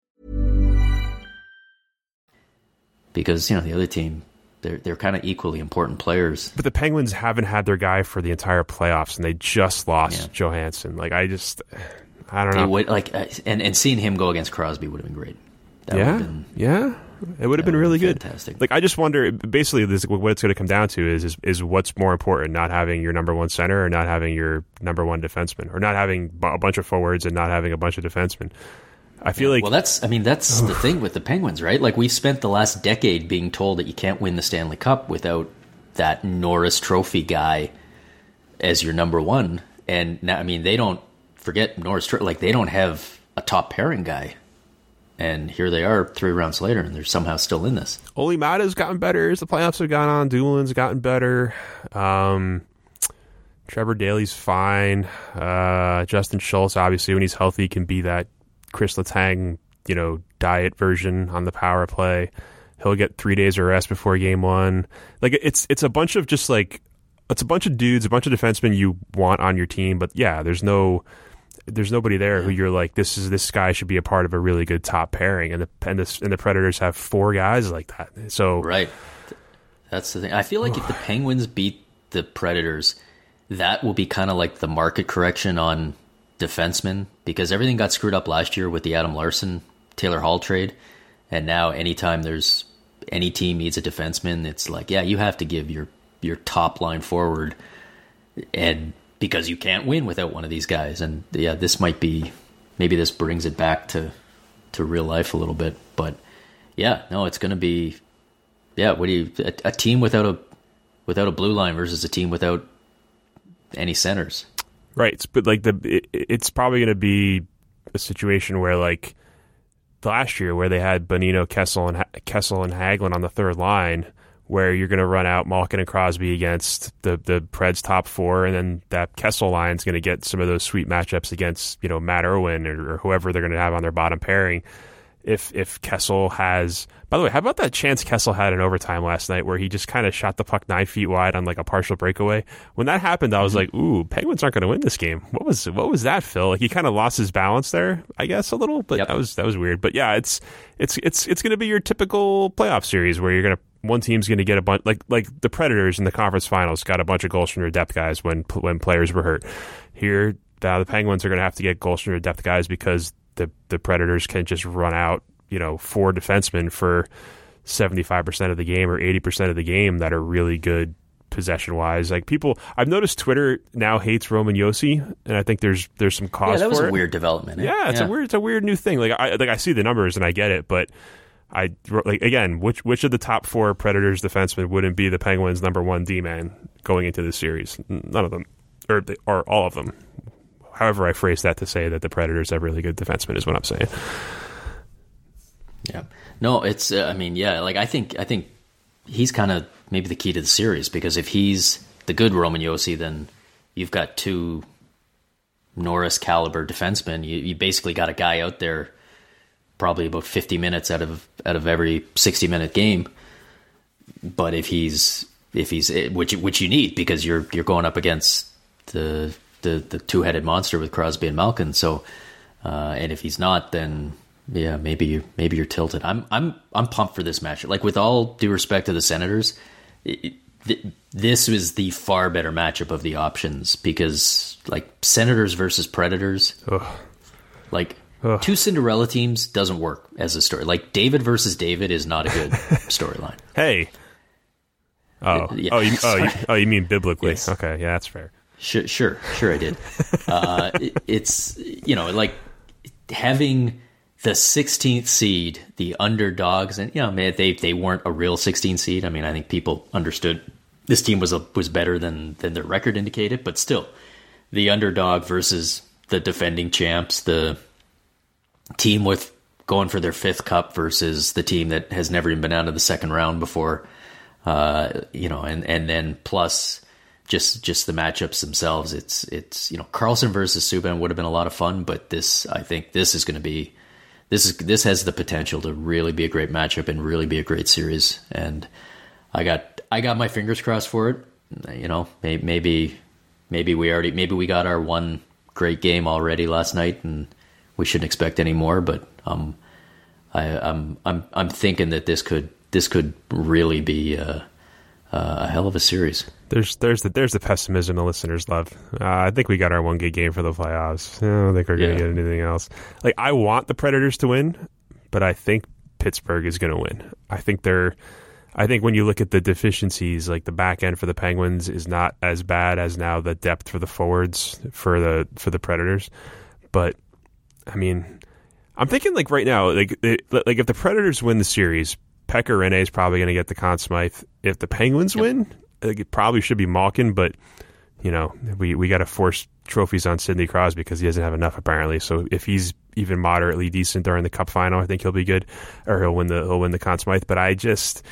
Because, you know, the other team, they're, they're kind of equally important players. But the Penguins haven't had their guy for the entire playoffs, and they just lost Yeah. Johansson. Like, I just, I don't They know. would, like, uh, and, and seeing him go against Crosby would have been great. That would yeah, have been, yeah, it would have been would've really been good. fantastic. Like, I just wonder, basically, this what it's going to come down to is, is is what's more important: not having your number one center, or not having your number one defenseman, or not having b- a bunch of forwards and not having a bunch of defensemen. I feel like well, that's, I mean, that's the thing with the Penguins, right? Like, we've spent the last decade being told that you can't win the Stanley Cup without that Norris Trophy guy as your number one. And now, I mean, they don't forget Norris Trophy, like, they don't have a top pairing guy. And here they are three rounds later, and they're somehow still in this. Oli Mata's gotten better as the playoffs have gone on. Doolin's gotten better. Um, Trevor Daley's fine. Uh, Justin Schultz, obviously, when he's healthy, can be that Chris Letang, you know, diet version on the power play. He'll get three days of rest before game one. Like, it's it's a bunch of just like it's a bunch of dudes, a bunch of defensemen you want on your team. But yeah, there's no. There's nobody there who you're like, this is this guy should be a part of a really good top pairing, and the and the, and the Predators have four guys like that. So Right. That's the thing. I feel like if the Penguins beat the Predators, that will be kind of like the market correction on defensemen, because everything got screwed up last year with the Adam Larson, Taylor Hall trade. And now anytime there's any team needs a defenseman, it's like, yeah, you have to give your, your top line forward, and because you can't win without one of these guys. And yeah, this might be, maybe this brings it back to, to real life a little bit, but yeah, no, it's going to be, yeah. What do you, a, a team without a, without a blue line versus a team without any centers. Right, but like the it, it's probably going to be a situation where like last year where they had Bonino, Kessel, and Kessel and Hagelin on the third line, where you're going to run out Malkin and Crosby against the the Preds top four, and then that Kessel line's going to get some of those sweet matchups against, you know, Matt Irwin or, or whoever they're going to have on their bottom pairing. If if Kessel has, by the way, how about that chance Kessel had in overtime last night where he just kind of shot the puck nine feet wide on like a partial breakaway? When that happened, I was like, "Ooh, Penguins aren't going to win this game." What was what was that, Phil? Like he kind of lost his balance there, I guess, a little. But Yep. that was that was weird. But yeah, it's it's it's it's going to be your typical playoff series where you're going to one team's going to get a bunch, like like the Predators in the conference finals got a bunch of goals from their depth guys when when players were hurt. Here, uh, the Penguins are going to have to get goals from their depth guys because the the Predators can just run out, you know, four defensemen for seventy-five percent of the game or eighty percent of the game that are really good possession wise. Like people, I've noticed Twitter now hates Roman Josi, and I think there's there's some cause. Yeah, that was for a it. weird development. Eh? Yeah, it's yeah. a weird it's a weird new thing. Like I like I see the numbers and I get it, but I like again, which which of the top four Predators defensemen wouldn't be the Penguins' number one D man going into this series? None of them, or they, or all of them. However, I phrase that to say that the Predators have really good defensemen is what I'm saying. Yeah, no, it's. Uh, I mean, yeah, like I think I think he's kind of maybe the key to the series, because if he's the good Roman Josi, then you've got two Norris caliber defensemen. You, you basically got a guy out there probably about fifty minutes out of out of every sixty minute game. But if he's if he's which which you need, because you're you're going up against the the, the two headed monster with Crosby and Malkin. So uh, and if he's not, then yeah, maybe you maybe you're tilted. I'm I'm I'm pumped for this match. Like, with all due respect to the Senators, it, it, this was the far better matchup of the options, because like Senators versus Predators, Ugh. like Ugh. two Cinderella teams doesn't work as a story. Like David versus David is not a good storyline. Hey, oh uh, yeah. oh you, oh, you, oh you mean biblically? Yes. Okay, yeah, that's fair. Sure, sure, sure I did. uh, it, it's you know like having the sixteenth seed, the underdogs, and you know, man, they they weren't a real sixteenth seed. I mean, I think people understood this team was a, was better than than their record indicated, but still, the underdog versus the defending champs, the team with going for their fifth cup versus the team that has never even been out of the second round before, uh, you know, and and then plus just just the matchups themselves. It's it's you know, Karlsson versus Subban would have been a lot of fun, but this I think this is going to be. This is this has the potential to really be a great matchup and really be a great series, and I got I got my fingers crossed for it. You know, maybe maybe maybe we already maybe we got our one great game already last night, and we shouldn't expect any more. But um, I, I'm I'm I'm thinking that this could this could really be a, a hell of a series. There's there's the there's the pessimism the listeners love. Uh, I think we got our one good game for the playoffs. I don't think we're going to yeah. get anything else. Like, I want the Predators to win, but I think Pittsburgh is going to win. I think they're. I think when you look at the deficiencies, like the back end for the Penguins is not as bad as now the depth for the forwards for the for the Predators. But I mean, I'm thinking like right now, like it, like if the Predators win the series, Pekka Rinne is probably going to get the Conn Smythe. If the Penguins yep. win, it probably should be Malkin, but you know, we, we got to force trophies on Sidney Crosby because he doesn't have enough apparently. So if he's even moderately decent during the Cup final, I think he'll be good, or he'll win the he'll win the Conn Smythe. But I just,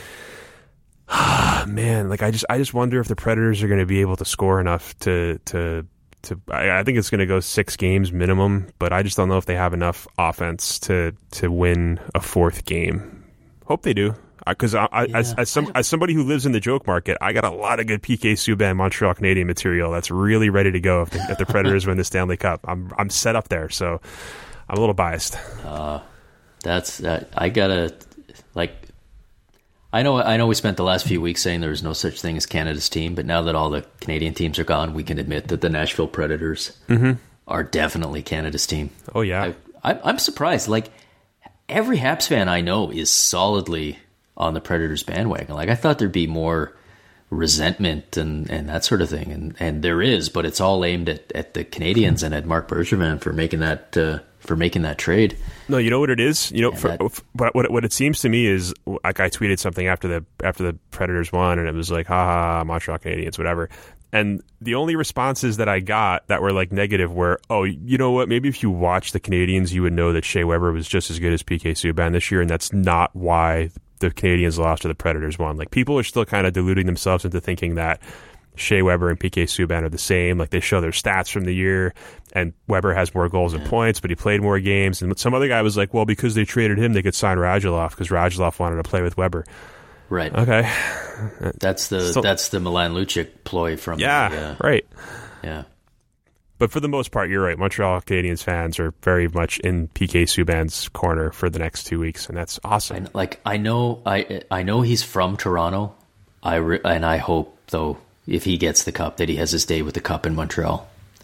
ah, man, like I just I just wonder if the Predators are going to be able to score enough to to to. I, I think it's going to go six games minimum, but I just don't know if they have enough offense to to win a fourth game. Hope they do. Because I, I, yeah. as, as, some, as somebody who lives in the joke market, I got a lot of good P K Subban Montreal Canadian material that's really ready to go if the, if the Predators win the Stanley Cup. I'm I'm set up there, so I'm a little biased. Uh, that's uh, I gotta like. I know I know we spent the last few weeks saying there was no such thing as Canada's team, but now that all the Canadian teams are gone, we can admit that the Nashville Predators mm-hmm. are definitely Canada's team. Oh yeah, I, I, I'm surprised. Like, every Habs fan I know is solidly on the Predators bandwagon. Like, I thought there'd be more resentment and, and that sort of thing, and and there is, but it's all aimed at, at the Canadians and at Marc Bergevin for making that uh, for making that trade. No, you know what it is. You know, for, that, what what what it seems to me is, like, I tweeted something after the after the Predators won, and it was like, ha ha, Montreal Canadiens, whatever. And the only responses that I got that were like negative were, oh, you know what? Maybe if you watch the Canadians, you would know that Shea Weber was just as good as P K Subban this year, and that's not why the Canadians lost or the Predators won. Like, people are still kind of deluding themselves into thinking that Shea Weber and P K Subban are the same. Like, they show their stats from the year, and Weber has more goals and points, but he played more games. And some other guy was like, well, because they traded him, they could sign Radulov because Radulov wanted to play with Weber. Right. Okay. That's the so, that's the Milan Lucic ploy from yeah, the, uh, right. Yeah. But for the most part, you're right. Montreal Canadiens fans are very much in P K Subban's corner for the next two weeks, and that's awesome. I, like I know, I I know he's from Toronto. I re, and I hope though, if he gets the cup, that he has his day with the cup in Montreal.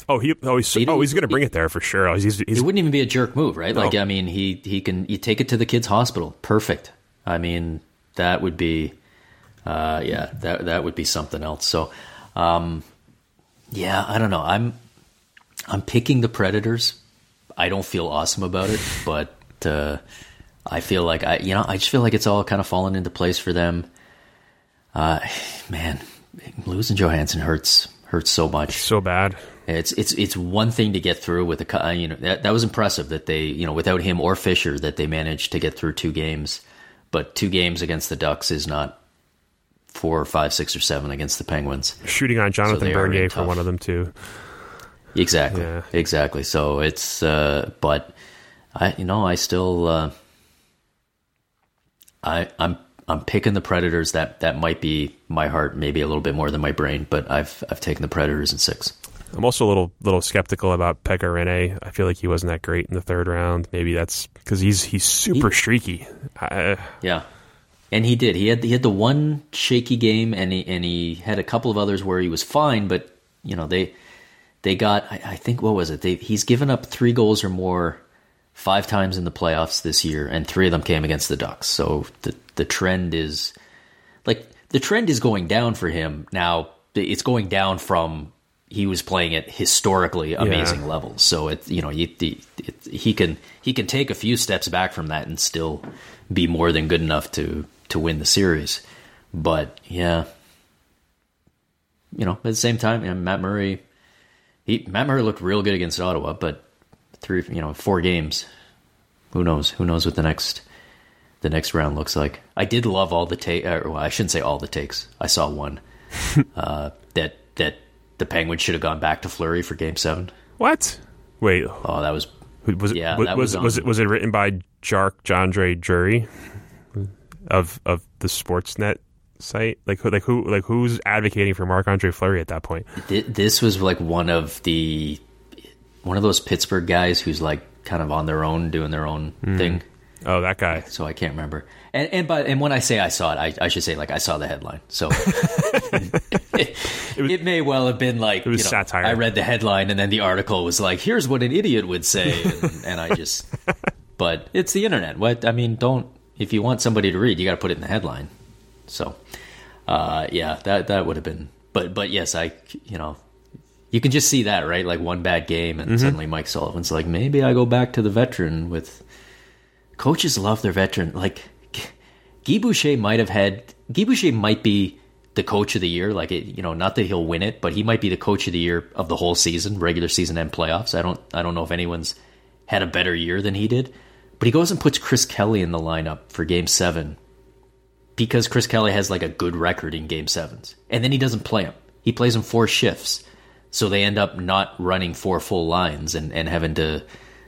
Oh, he oh he's, oh, he's going to bring it there for sure. He's, he's, it wouldn't even be a jerk move, right? No. Like, I mean, he, he can you take it to the kid's hospital. Perfect. I mean, that would be, uh, yeah, that that would be something else. So, um, yeah, I don't know. I'm I'm picking the Predators. I don't feel awesome about it, but uh, I feel like I, you know, I just feel like it's all kind of fallen into place for them. Uh, man, losing Johansson hurts hurts so much, so bad. It's it's it's one thing to get through with a, you know, that that was impressive that they, you know, without him or Fisher, that they managed to get through two games, but two games against the Ducks is not four or five, six or seven against the Penguins. Shooting on Jonathan so Bernier for one of them too. Exactly, yeah. exactly. So it's, uh, but I, you know, I still, uh, I I'm I'm picking the Predators. That that might be my heart, maybe a little bit more than my brain, but I've I've taken the Predators in six. I'm also a little little skeptical about Pekka Rinne. I feel like he wasn't that great in the third round. Maybe that's because he's he's super he, streaky. I, yeah, and he did. He had he had the one shaky game, and he and he had a couple of others where he was fine. But you know they they got I, I think what was it? They he's given up three goals or more five times in the playoffs this year, and three of them came against the Ducks. So the the trend is like the trend is going down for him now. It's going down from. He was playing at historically amazing yeah. levels, so it you know you, it, it, he can he can take a few steps back from that and still be more than good enough to to win the series. But yeah, you know, at the same time, you know, Matt Murray, he Matt Murray looked real good against Ottawa, but three you know four games, who knows? Who knows what the next the next round looks like? I did love all the take. Uh, well, I shouldn't say all the takes. I saw one uh, that that. The Penguins should have gone back to Fleury for Game Seven. What? Wait. Oh, that was was it? Yeah, was, that was, was, was it? Was it written by Jark Jandre Jury of of the Sportsnet site? Like like who like who's advocating for Marc-Andre Fleury at that point? This was like one of the one of those Pittsburgh guys who's like kind of on their own, doing their own mm. thing. Oh, that guy. So I can't remember. And and but and when I say I saw it, I, I should say like I saw the headline. So it, it, was, it may well have been like it was you know, satire. I read the headline and then the article was like, "Here's what an idiot would say," and, and I just. But it's the internet. What I mean, don't if you want somebody to read, you got to put it in the headline. So, uh, yeah, that that would have been. But but yes, I you know. You can just see that, right? Like one bad game, and mm-hmm. suddenly Mike Sullivan's like, maybe I go back to the veteran with. Coaches love their veteran. Like Guy Boucher might have had Guy Boucher might be the coach of the year. Like it, you know, not that he'll win it, but he might be the coach of the year of the whole season, regular season and playoffs. I don't, I don't know if anyone's had a better year than he did. But he goes and puts Chris Kelly in the lineup for Game Seven because Chris Kelly has like a good record in Game Sevens, and then he doesn't play him. He plays him four shifts, so they end up not running four full lines and, and having to.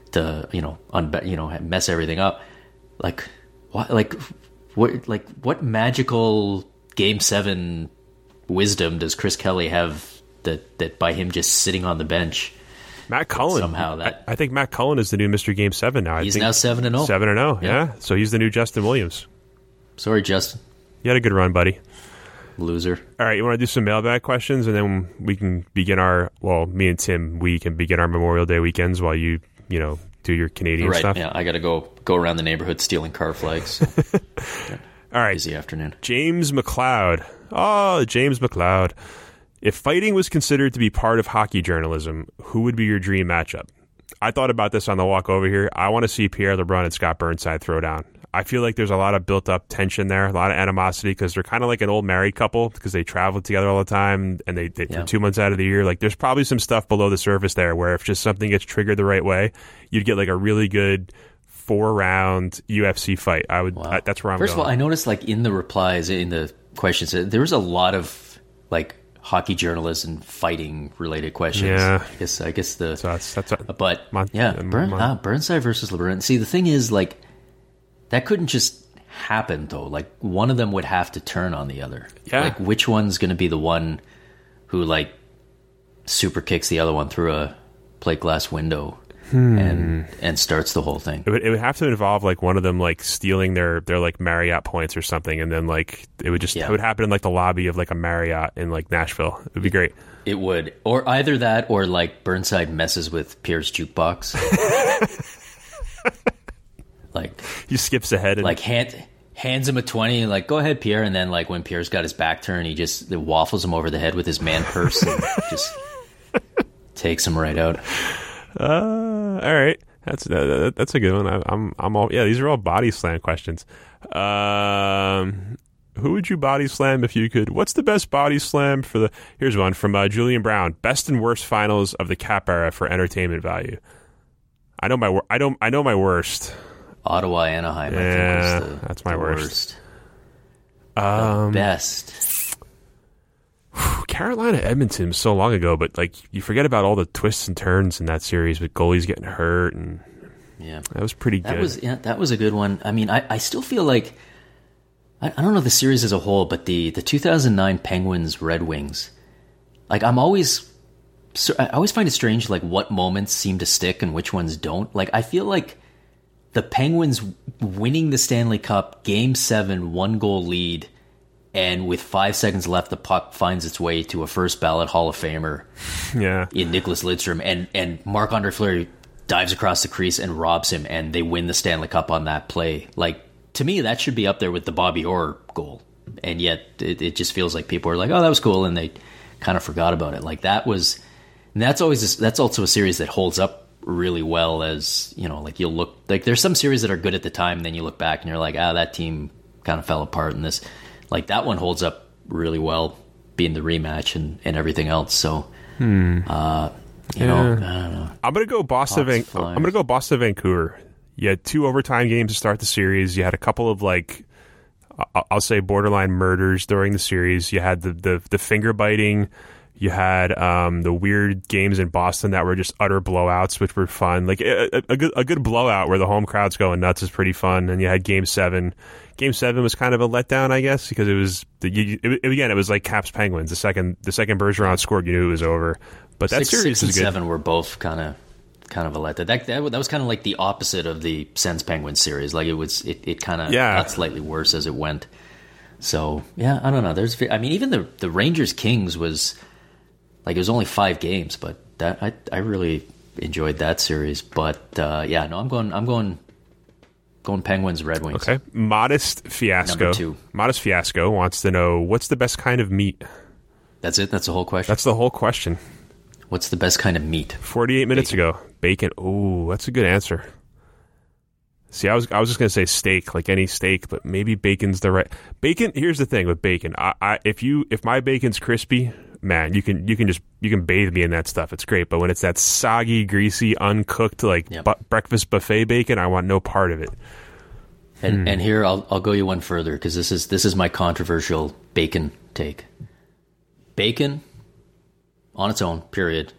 To you know, un- you know, mess everything up. Like what? Like what? Like what magical Game Seven wisdom does Chris Kelly have that that by him just sitting on the bench? Matt Cullen somehow that I, I think Matt Cullen is the new Mister Game Seven now. I he's think now seven and zero. Seven and zero. Yeah. yeah. So he's the new Justin Williams. Sorry, Justin. You had a good run, buddy. Loser. All right, you want to do some mailbag questions, and then we can begin our. Well, me and Tim, we can begin our Memorial Day weekends while you. You know, do your Canadian right, stuff. Yeah, I got to go go around the neighborhood stealing car flags. So. yeah. All right. Busy afternoon. James McLeod. Oh, James McLeod. If fighting was considered to be part of hockey journalism, who would be your dream matchup? I thought about this on the walk over here. I want to see Pierre LeBrun and Scott Burnside throw down. I feel like there's a lot of built-up tension there, a lot of animosity, because they're kind of like an old married couple because they travel together all the time, and they, they yeah. for two months out of the year. Like, there's probably some stuff below the surface there where if just something gets triggered the right way, you'd get like a really good four-round U F C fight. I would. Wow. I, that's where I'm First going. of all, I noticed like in the replies, in the questions, there was a lot of like hockey journalists and fighting related questions. Yeah, I guess I guess the so that's that's a, but month, yeah, a Burn, month. ah, Burnside versus LeBrun. See, the thing is like that couldn't just happen though. Like one of them would have to turn on the other. Yeah, like which one's going to be the one who like super kicks the other one through a plate glass window? hmm. and and starts the whole thing. It would, it would have to involve like one of them like stealing their their like Marriott points or something, and then like it would just yeah. it would happen in like the lobby of like a Marriott in like Nashville. It would be great. It would, or either that, or like Burnside messes with Pierre's jukebox. Like he skips ahead and like hand, hands him a twenty, like go ahead, Pierre, and then like when Pierre's got his back turned, he just waffles him over the head with his man purse and just takes him right out. Uh, all right, that's uh, that's a good one. I, I'm I'm all yeah. These are all body slam questions. Um. Who would you body slam if you could? What's the best body slam for the... Here's one from uh, Julian Brown. Best and worst finals of the Cap era for entertainment value. I know my I don't I know my worst. Ottawa Anaheim. Yeah, I think was the, that's my the worst. worst. Um, the best. Carolina Edmonton was so long ago, but like you forget about all the twists and turns in that series with goalies getting hurt, and yeah, that was pretty that good. Was yeah, that was a good one. I mean, I, I still feel like. I don't know the series as a whole, but the, the two thousand nine Penguins Red Wings, like I'm always, I always find it strange, like what moments seem to stick and which ones don't. Like I feel like the Penguins winning the Stanley Cup, Game Seven, one goal lead, and with five seconds left, the puck finds its way to a first ballot Hall of Famer, yeah, in Nicholas Lidstrom, and and Marc-Andre Fleury dives across the crease and robs him, and they win the Stanley Cup on that play, like. To me, that should be up there with the Bobby Orr goal. And yet, it, it just feels like people are like, oh, that was cool, and they kind of forgot about it. Like, that was... And that's always... That's also a series that holds up really well as, you know, like, you'll look... Like, there's some series that are good at the time, and then you look back, and you're like, ah, that team kind of fell apart in this. Like, that one holds up really well, being the rematch and, and everything else. So, hmm. uh, you yeah. know, I don't know. I'm going to go Boston... Van- I'm going to go Boston, Vancouver. You had two overtime games to start the series. You had a couple of, like, I'll say borderline murders during the series. You had the, the, the finger biting. You had um, the weird games in Boston that were just utter blowouts, which were fun. Like, a, a, a, good, a good blowout where the home crowd's going nuts is pretty fun. And you had Game seven. Game seven was kind of a letdown, I guess, because it was, the, you, it, again, it was like Caps Penguins. The second the second Bergeron scored, you knew it was over. But that six, series six was and good. seven were both kind of... kind of a letdown. That, that that was kind of like the opposite of the Sens Penguins series. Like it was, it, it kind of yeah. got slightly worse as it went. So yeah, I don't know. There's, I mean, even the the Rangers Kings was like it was only five games, but that I I really enjoyed that series. But uh, yeah, no, I'm going I'm going going Penguins Red Wings. Okay, Modest Fiasco. Number two. Modest Fiasco wants to know what's the best kind of meat. That's it. That's the whole question. That's the whole question. What's the best kind of meat? Forty-eight minutes Bacon. ago. Bacon. Ooh, that's a good answer. See, I was I was just gonna say steak, like any steak, but maybe bacon's the right bacon. Here's the thing with bacon. I, I if you if my bacon's crispy, man, you can you can just you can bathe me in that stuff. It's great. But when it's that soggy, greasy, uncooked, like yep. bu- breakfast buffet bacon, I want no part of it. And hmm. and here I'll I'll go you one further because this is this is my controversial bacon take. Bacon, on its own, period.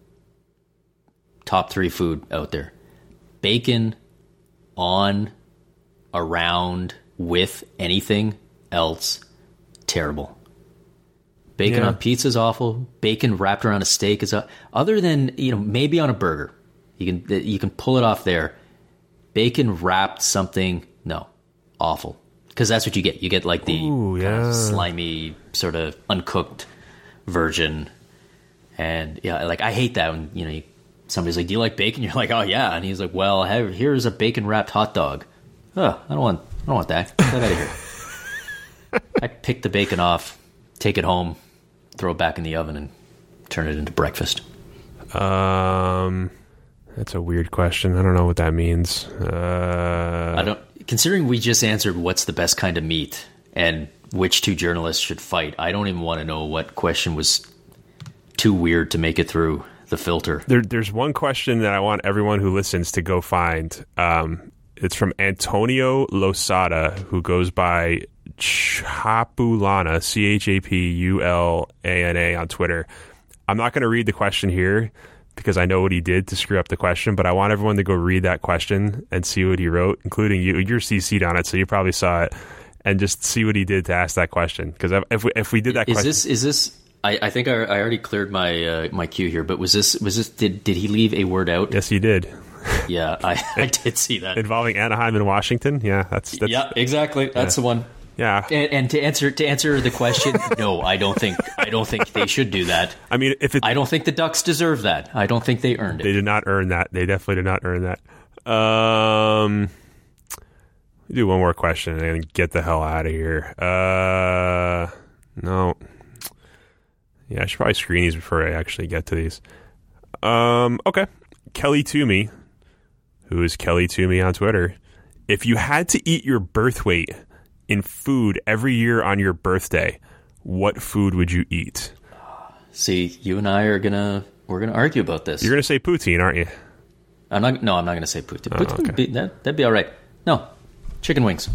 Top three food out there. Bacon on, around, with anything else, terrible. Bacon yeah. on pizza is awful. Bacon wrapped around a steak is a, other than, you know, maybe on a burger. You can you can pull it off there. Bacon wrapped something, no, awful. Because that's what you get. You get like the Ooh, yeah. kind of slimy, sort of uncooked version. And yeah, like I hate that when, you know, you, somebody's like, do you like bacon? You're like, oh yeah. And he's like, well, have, here's a bacon wrapped hot dog. Oh, I don't want, I don't want that. Get that out of here. I pick the bacon off, take it home, throw it back in the oven, and turn it into breakfast. Um, that's a weird question. I don't know what that means. Uh, I don't. Considering we just answered what's the best kind of meat and which two journalists should fight, I don't even want to know what question was too weird to make it through the filter. There, there's one question that I want everyone who listens to go find. Um, it's from Antonio Losada, who goes by Chapulana, C H A P U L A N A on Twitter. I'm not going to read the question here because I know what he did to screw up the question, but I want everyone to go read that question and see what he wrote, including you. You're C C'd on it, so you probably saw it, and just see what he did to ask that question. Because if we, if we did that is question... This, is this... I, I think I, I already cleared my uh, my queue here, but was this was this did did he leave a word out? Yes, he did. Yeah, I, I did see that involving Anaheim and Washington. Yeah, that's, that's yeah, exactly. That's yeah. the one. Yeah, and, and to answer to answer the question, no, I don't think I don't think they should do that. I mean, if it, I don't think the Ducks deserve that. I don't think they earned it. They did not earn that. They definitely did not earn that. Um, do one more question and get the hell out of here. Uh, no. Yeah, I should probably screen these before I actually get to these. Um, okay. Kelly Toomey, who is Kelly Toomey on Twitter. If you had to eat your birth weight in food every year on your birthday, what food would you eat? See, you and I are gonna we're gonna argue about this. You're gonna say poutine, aren't you? I'm not. No, I'm not gonna say poutine. Oh, Poutine okay. would be, that that'd be all right. No, chicken wings.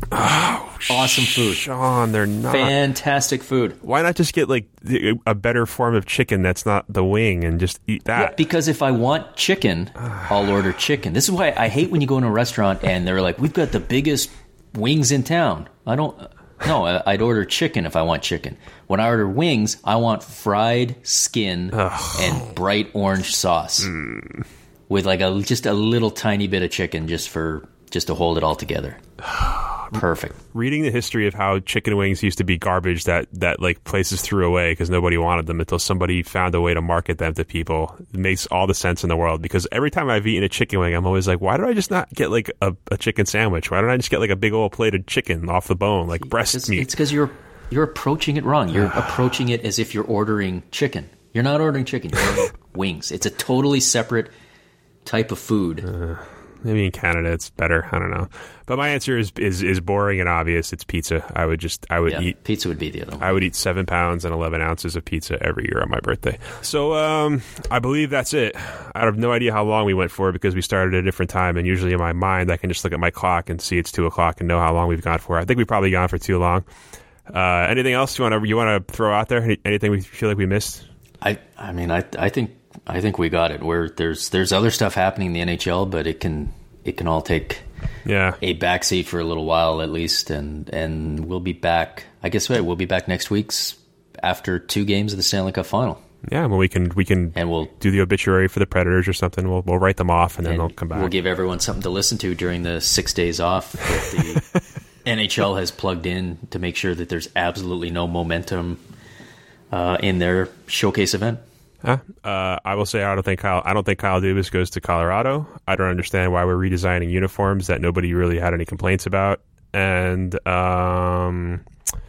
Oh, awesome food, Sean. They're not fantastic food. Why not just get like a better form of chicken that's not the wing and just eat that? Yeah, because if I want chicken, I'll order chicken. This is why I hate when you go in a restaurant and they're like, "We've got the biggest wings in town." I don't. No, I'd order chicken if I want chicken. When I order wings, I want fried skin Ugh. and bright orange sauce mm. with like a just a little tiny bit of chicken just for just to hold it all together. Perfect. Reading the history of how chicken wings used to be garbage that, that like places threw away because nobody wanted them until somebody found a way to market them to people. It makes all the sense in the world, because every time I've eaten a chicken wing, I'm always like, why did I just not get like a, a chicken sandwich? Why don't I just get like a big old plate of chicken off the bone, like breast it's, meat? It's because you're you're approaching it wrong. You're approaching it as if you're ordering chicken. You're not ordering chicken. You're ordering wings. It's a totally separate type of food. Uh. Maybe in Canada it's better. I don't know. But my answer is is, is boring and obvious. It's pizza. I would just I would yeah, eat pizza would be the other one. I would eat seven pounds and eleven ounces of pizza every year on my birthday. So um, I believe that's it. I have no idea how long we went for because we started at a different time, and usually in my mind I can just look at my clock and see it's two o'clock and know how long we've gone for. I think we've probably gone for too long. Uh, anything else you want to you want to throw out there? Any, anything we feel like we missed? I I mean I I think I think we got it. Where there's there's other stuff happening in the N H L, but it can. It can all take yeah. a backseat for a little while at least, and, and we'll be back. I guess we'll be back next week's after two games of the Stanley Cup Final. Yeah, well, we can we can and we'll do the obituary for the Predators or something. We'll we'll write them off, and then and they'll come back. We'll give everyone something to listen to during the six days off that the N H L has plugged in to make sure that there's absolutely no momentum uh, in their showcase event. Huh? Uh, I will say I don't think Kyle. I don't think Kyle Dubas goes to Colorado. I don't understand why we're redesigning uniforms that nobody really had any complaints about, and um,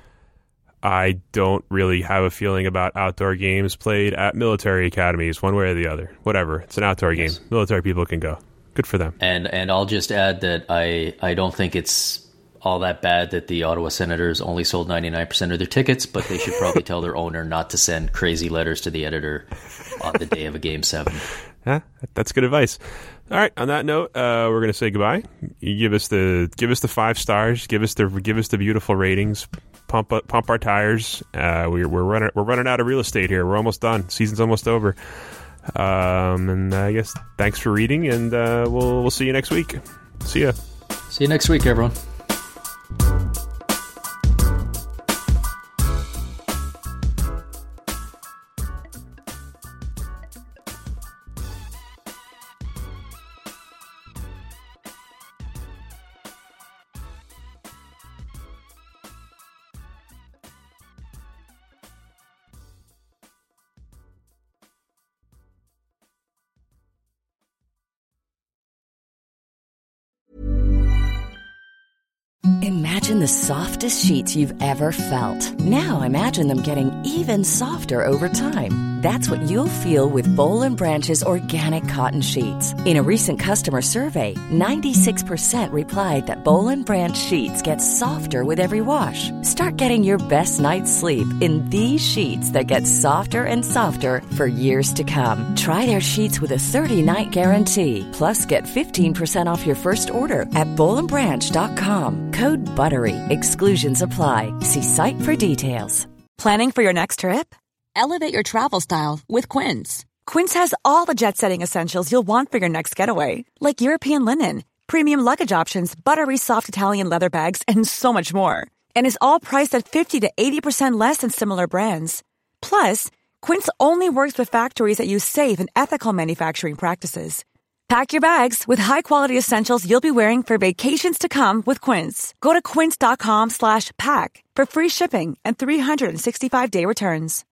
I don't really have a feeling about outdoor games played at military academies, one way or the other. Whatever, it's an outdoor yes. game. Military people can go. Good for them. And and I'll just add that I I don't think it's all that bad that the Ottawa Senators only sold ninety-nine percent of their tickets, but they should probably tell their owner not to send crazy letters to the editor on the day of a game seven. Yeah, that's good advice. All right, on that note, uh, we're going to say goodbye. You give us the give us the five stars, give us the give us the beautiful ratings, pump up, pump our tires. Uh, we're we're running we're running out of real estate here. We're almost done. Season's almost over. Um, and I guess thanks for reading, and uh, we'll we'll see you next week. See ya. See you next week, everyone. Imagine the softest sheets you've ever felt. Now imagine them getting even softer over time. That's what you'll feel with Boll and Branch's organic cotton sheets. In a recent customer survey, ninety-six percent replied that Boll and Branch sheets get softer with every wash. Start getting your best night's sleep in these sheets that get softer and softer for years to come. Try their sheets with a thirty-night guarantee. Plus, get fifteen percent off your first order at boll and branch dot com. Code BUTTERY. Exclusions apply. See site for details. Planning for your next trip? Elevate your travel style with Quince. Quince has all the jet-setting essentials you'll want for your next getaway, like European linen, premium luggage options, buttery soft Italian leather bags, and so much more. And is all priced at fifty to eighty percent less than similar brands. Plus, Quince only works with factories that use safe and ethical manufacturing practices. Pack your bags with high-quality essentials you'll be wearing for vacations to come with Quince. Go to quince.com slash pack for free shipping and three sixty-five day returns.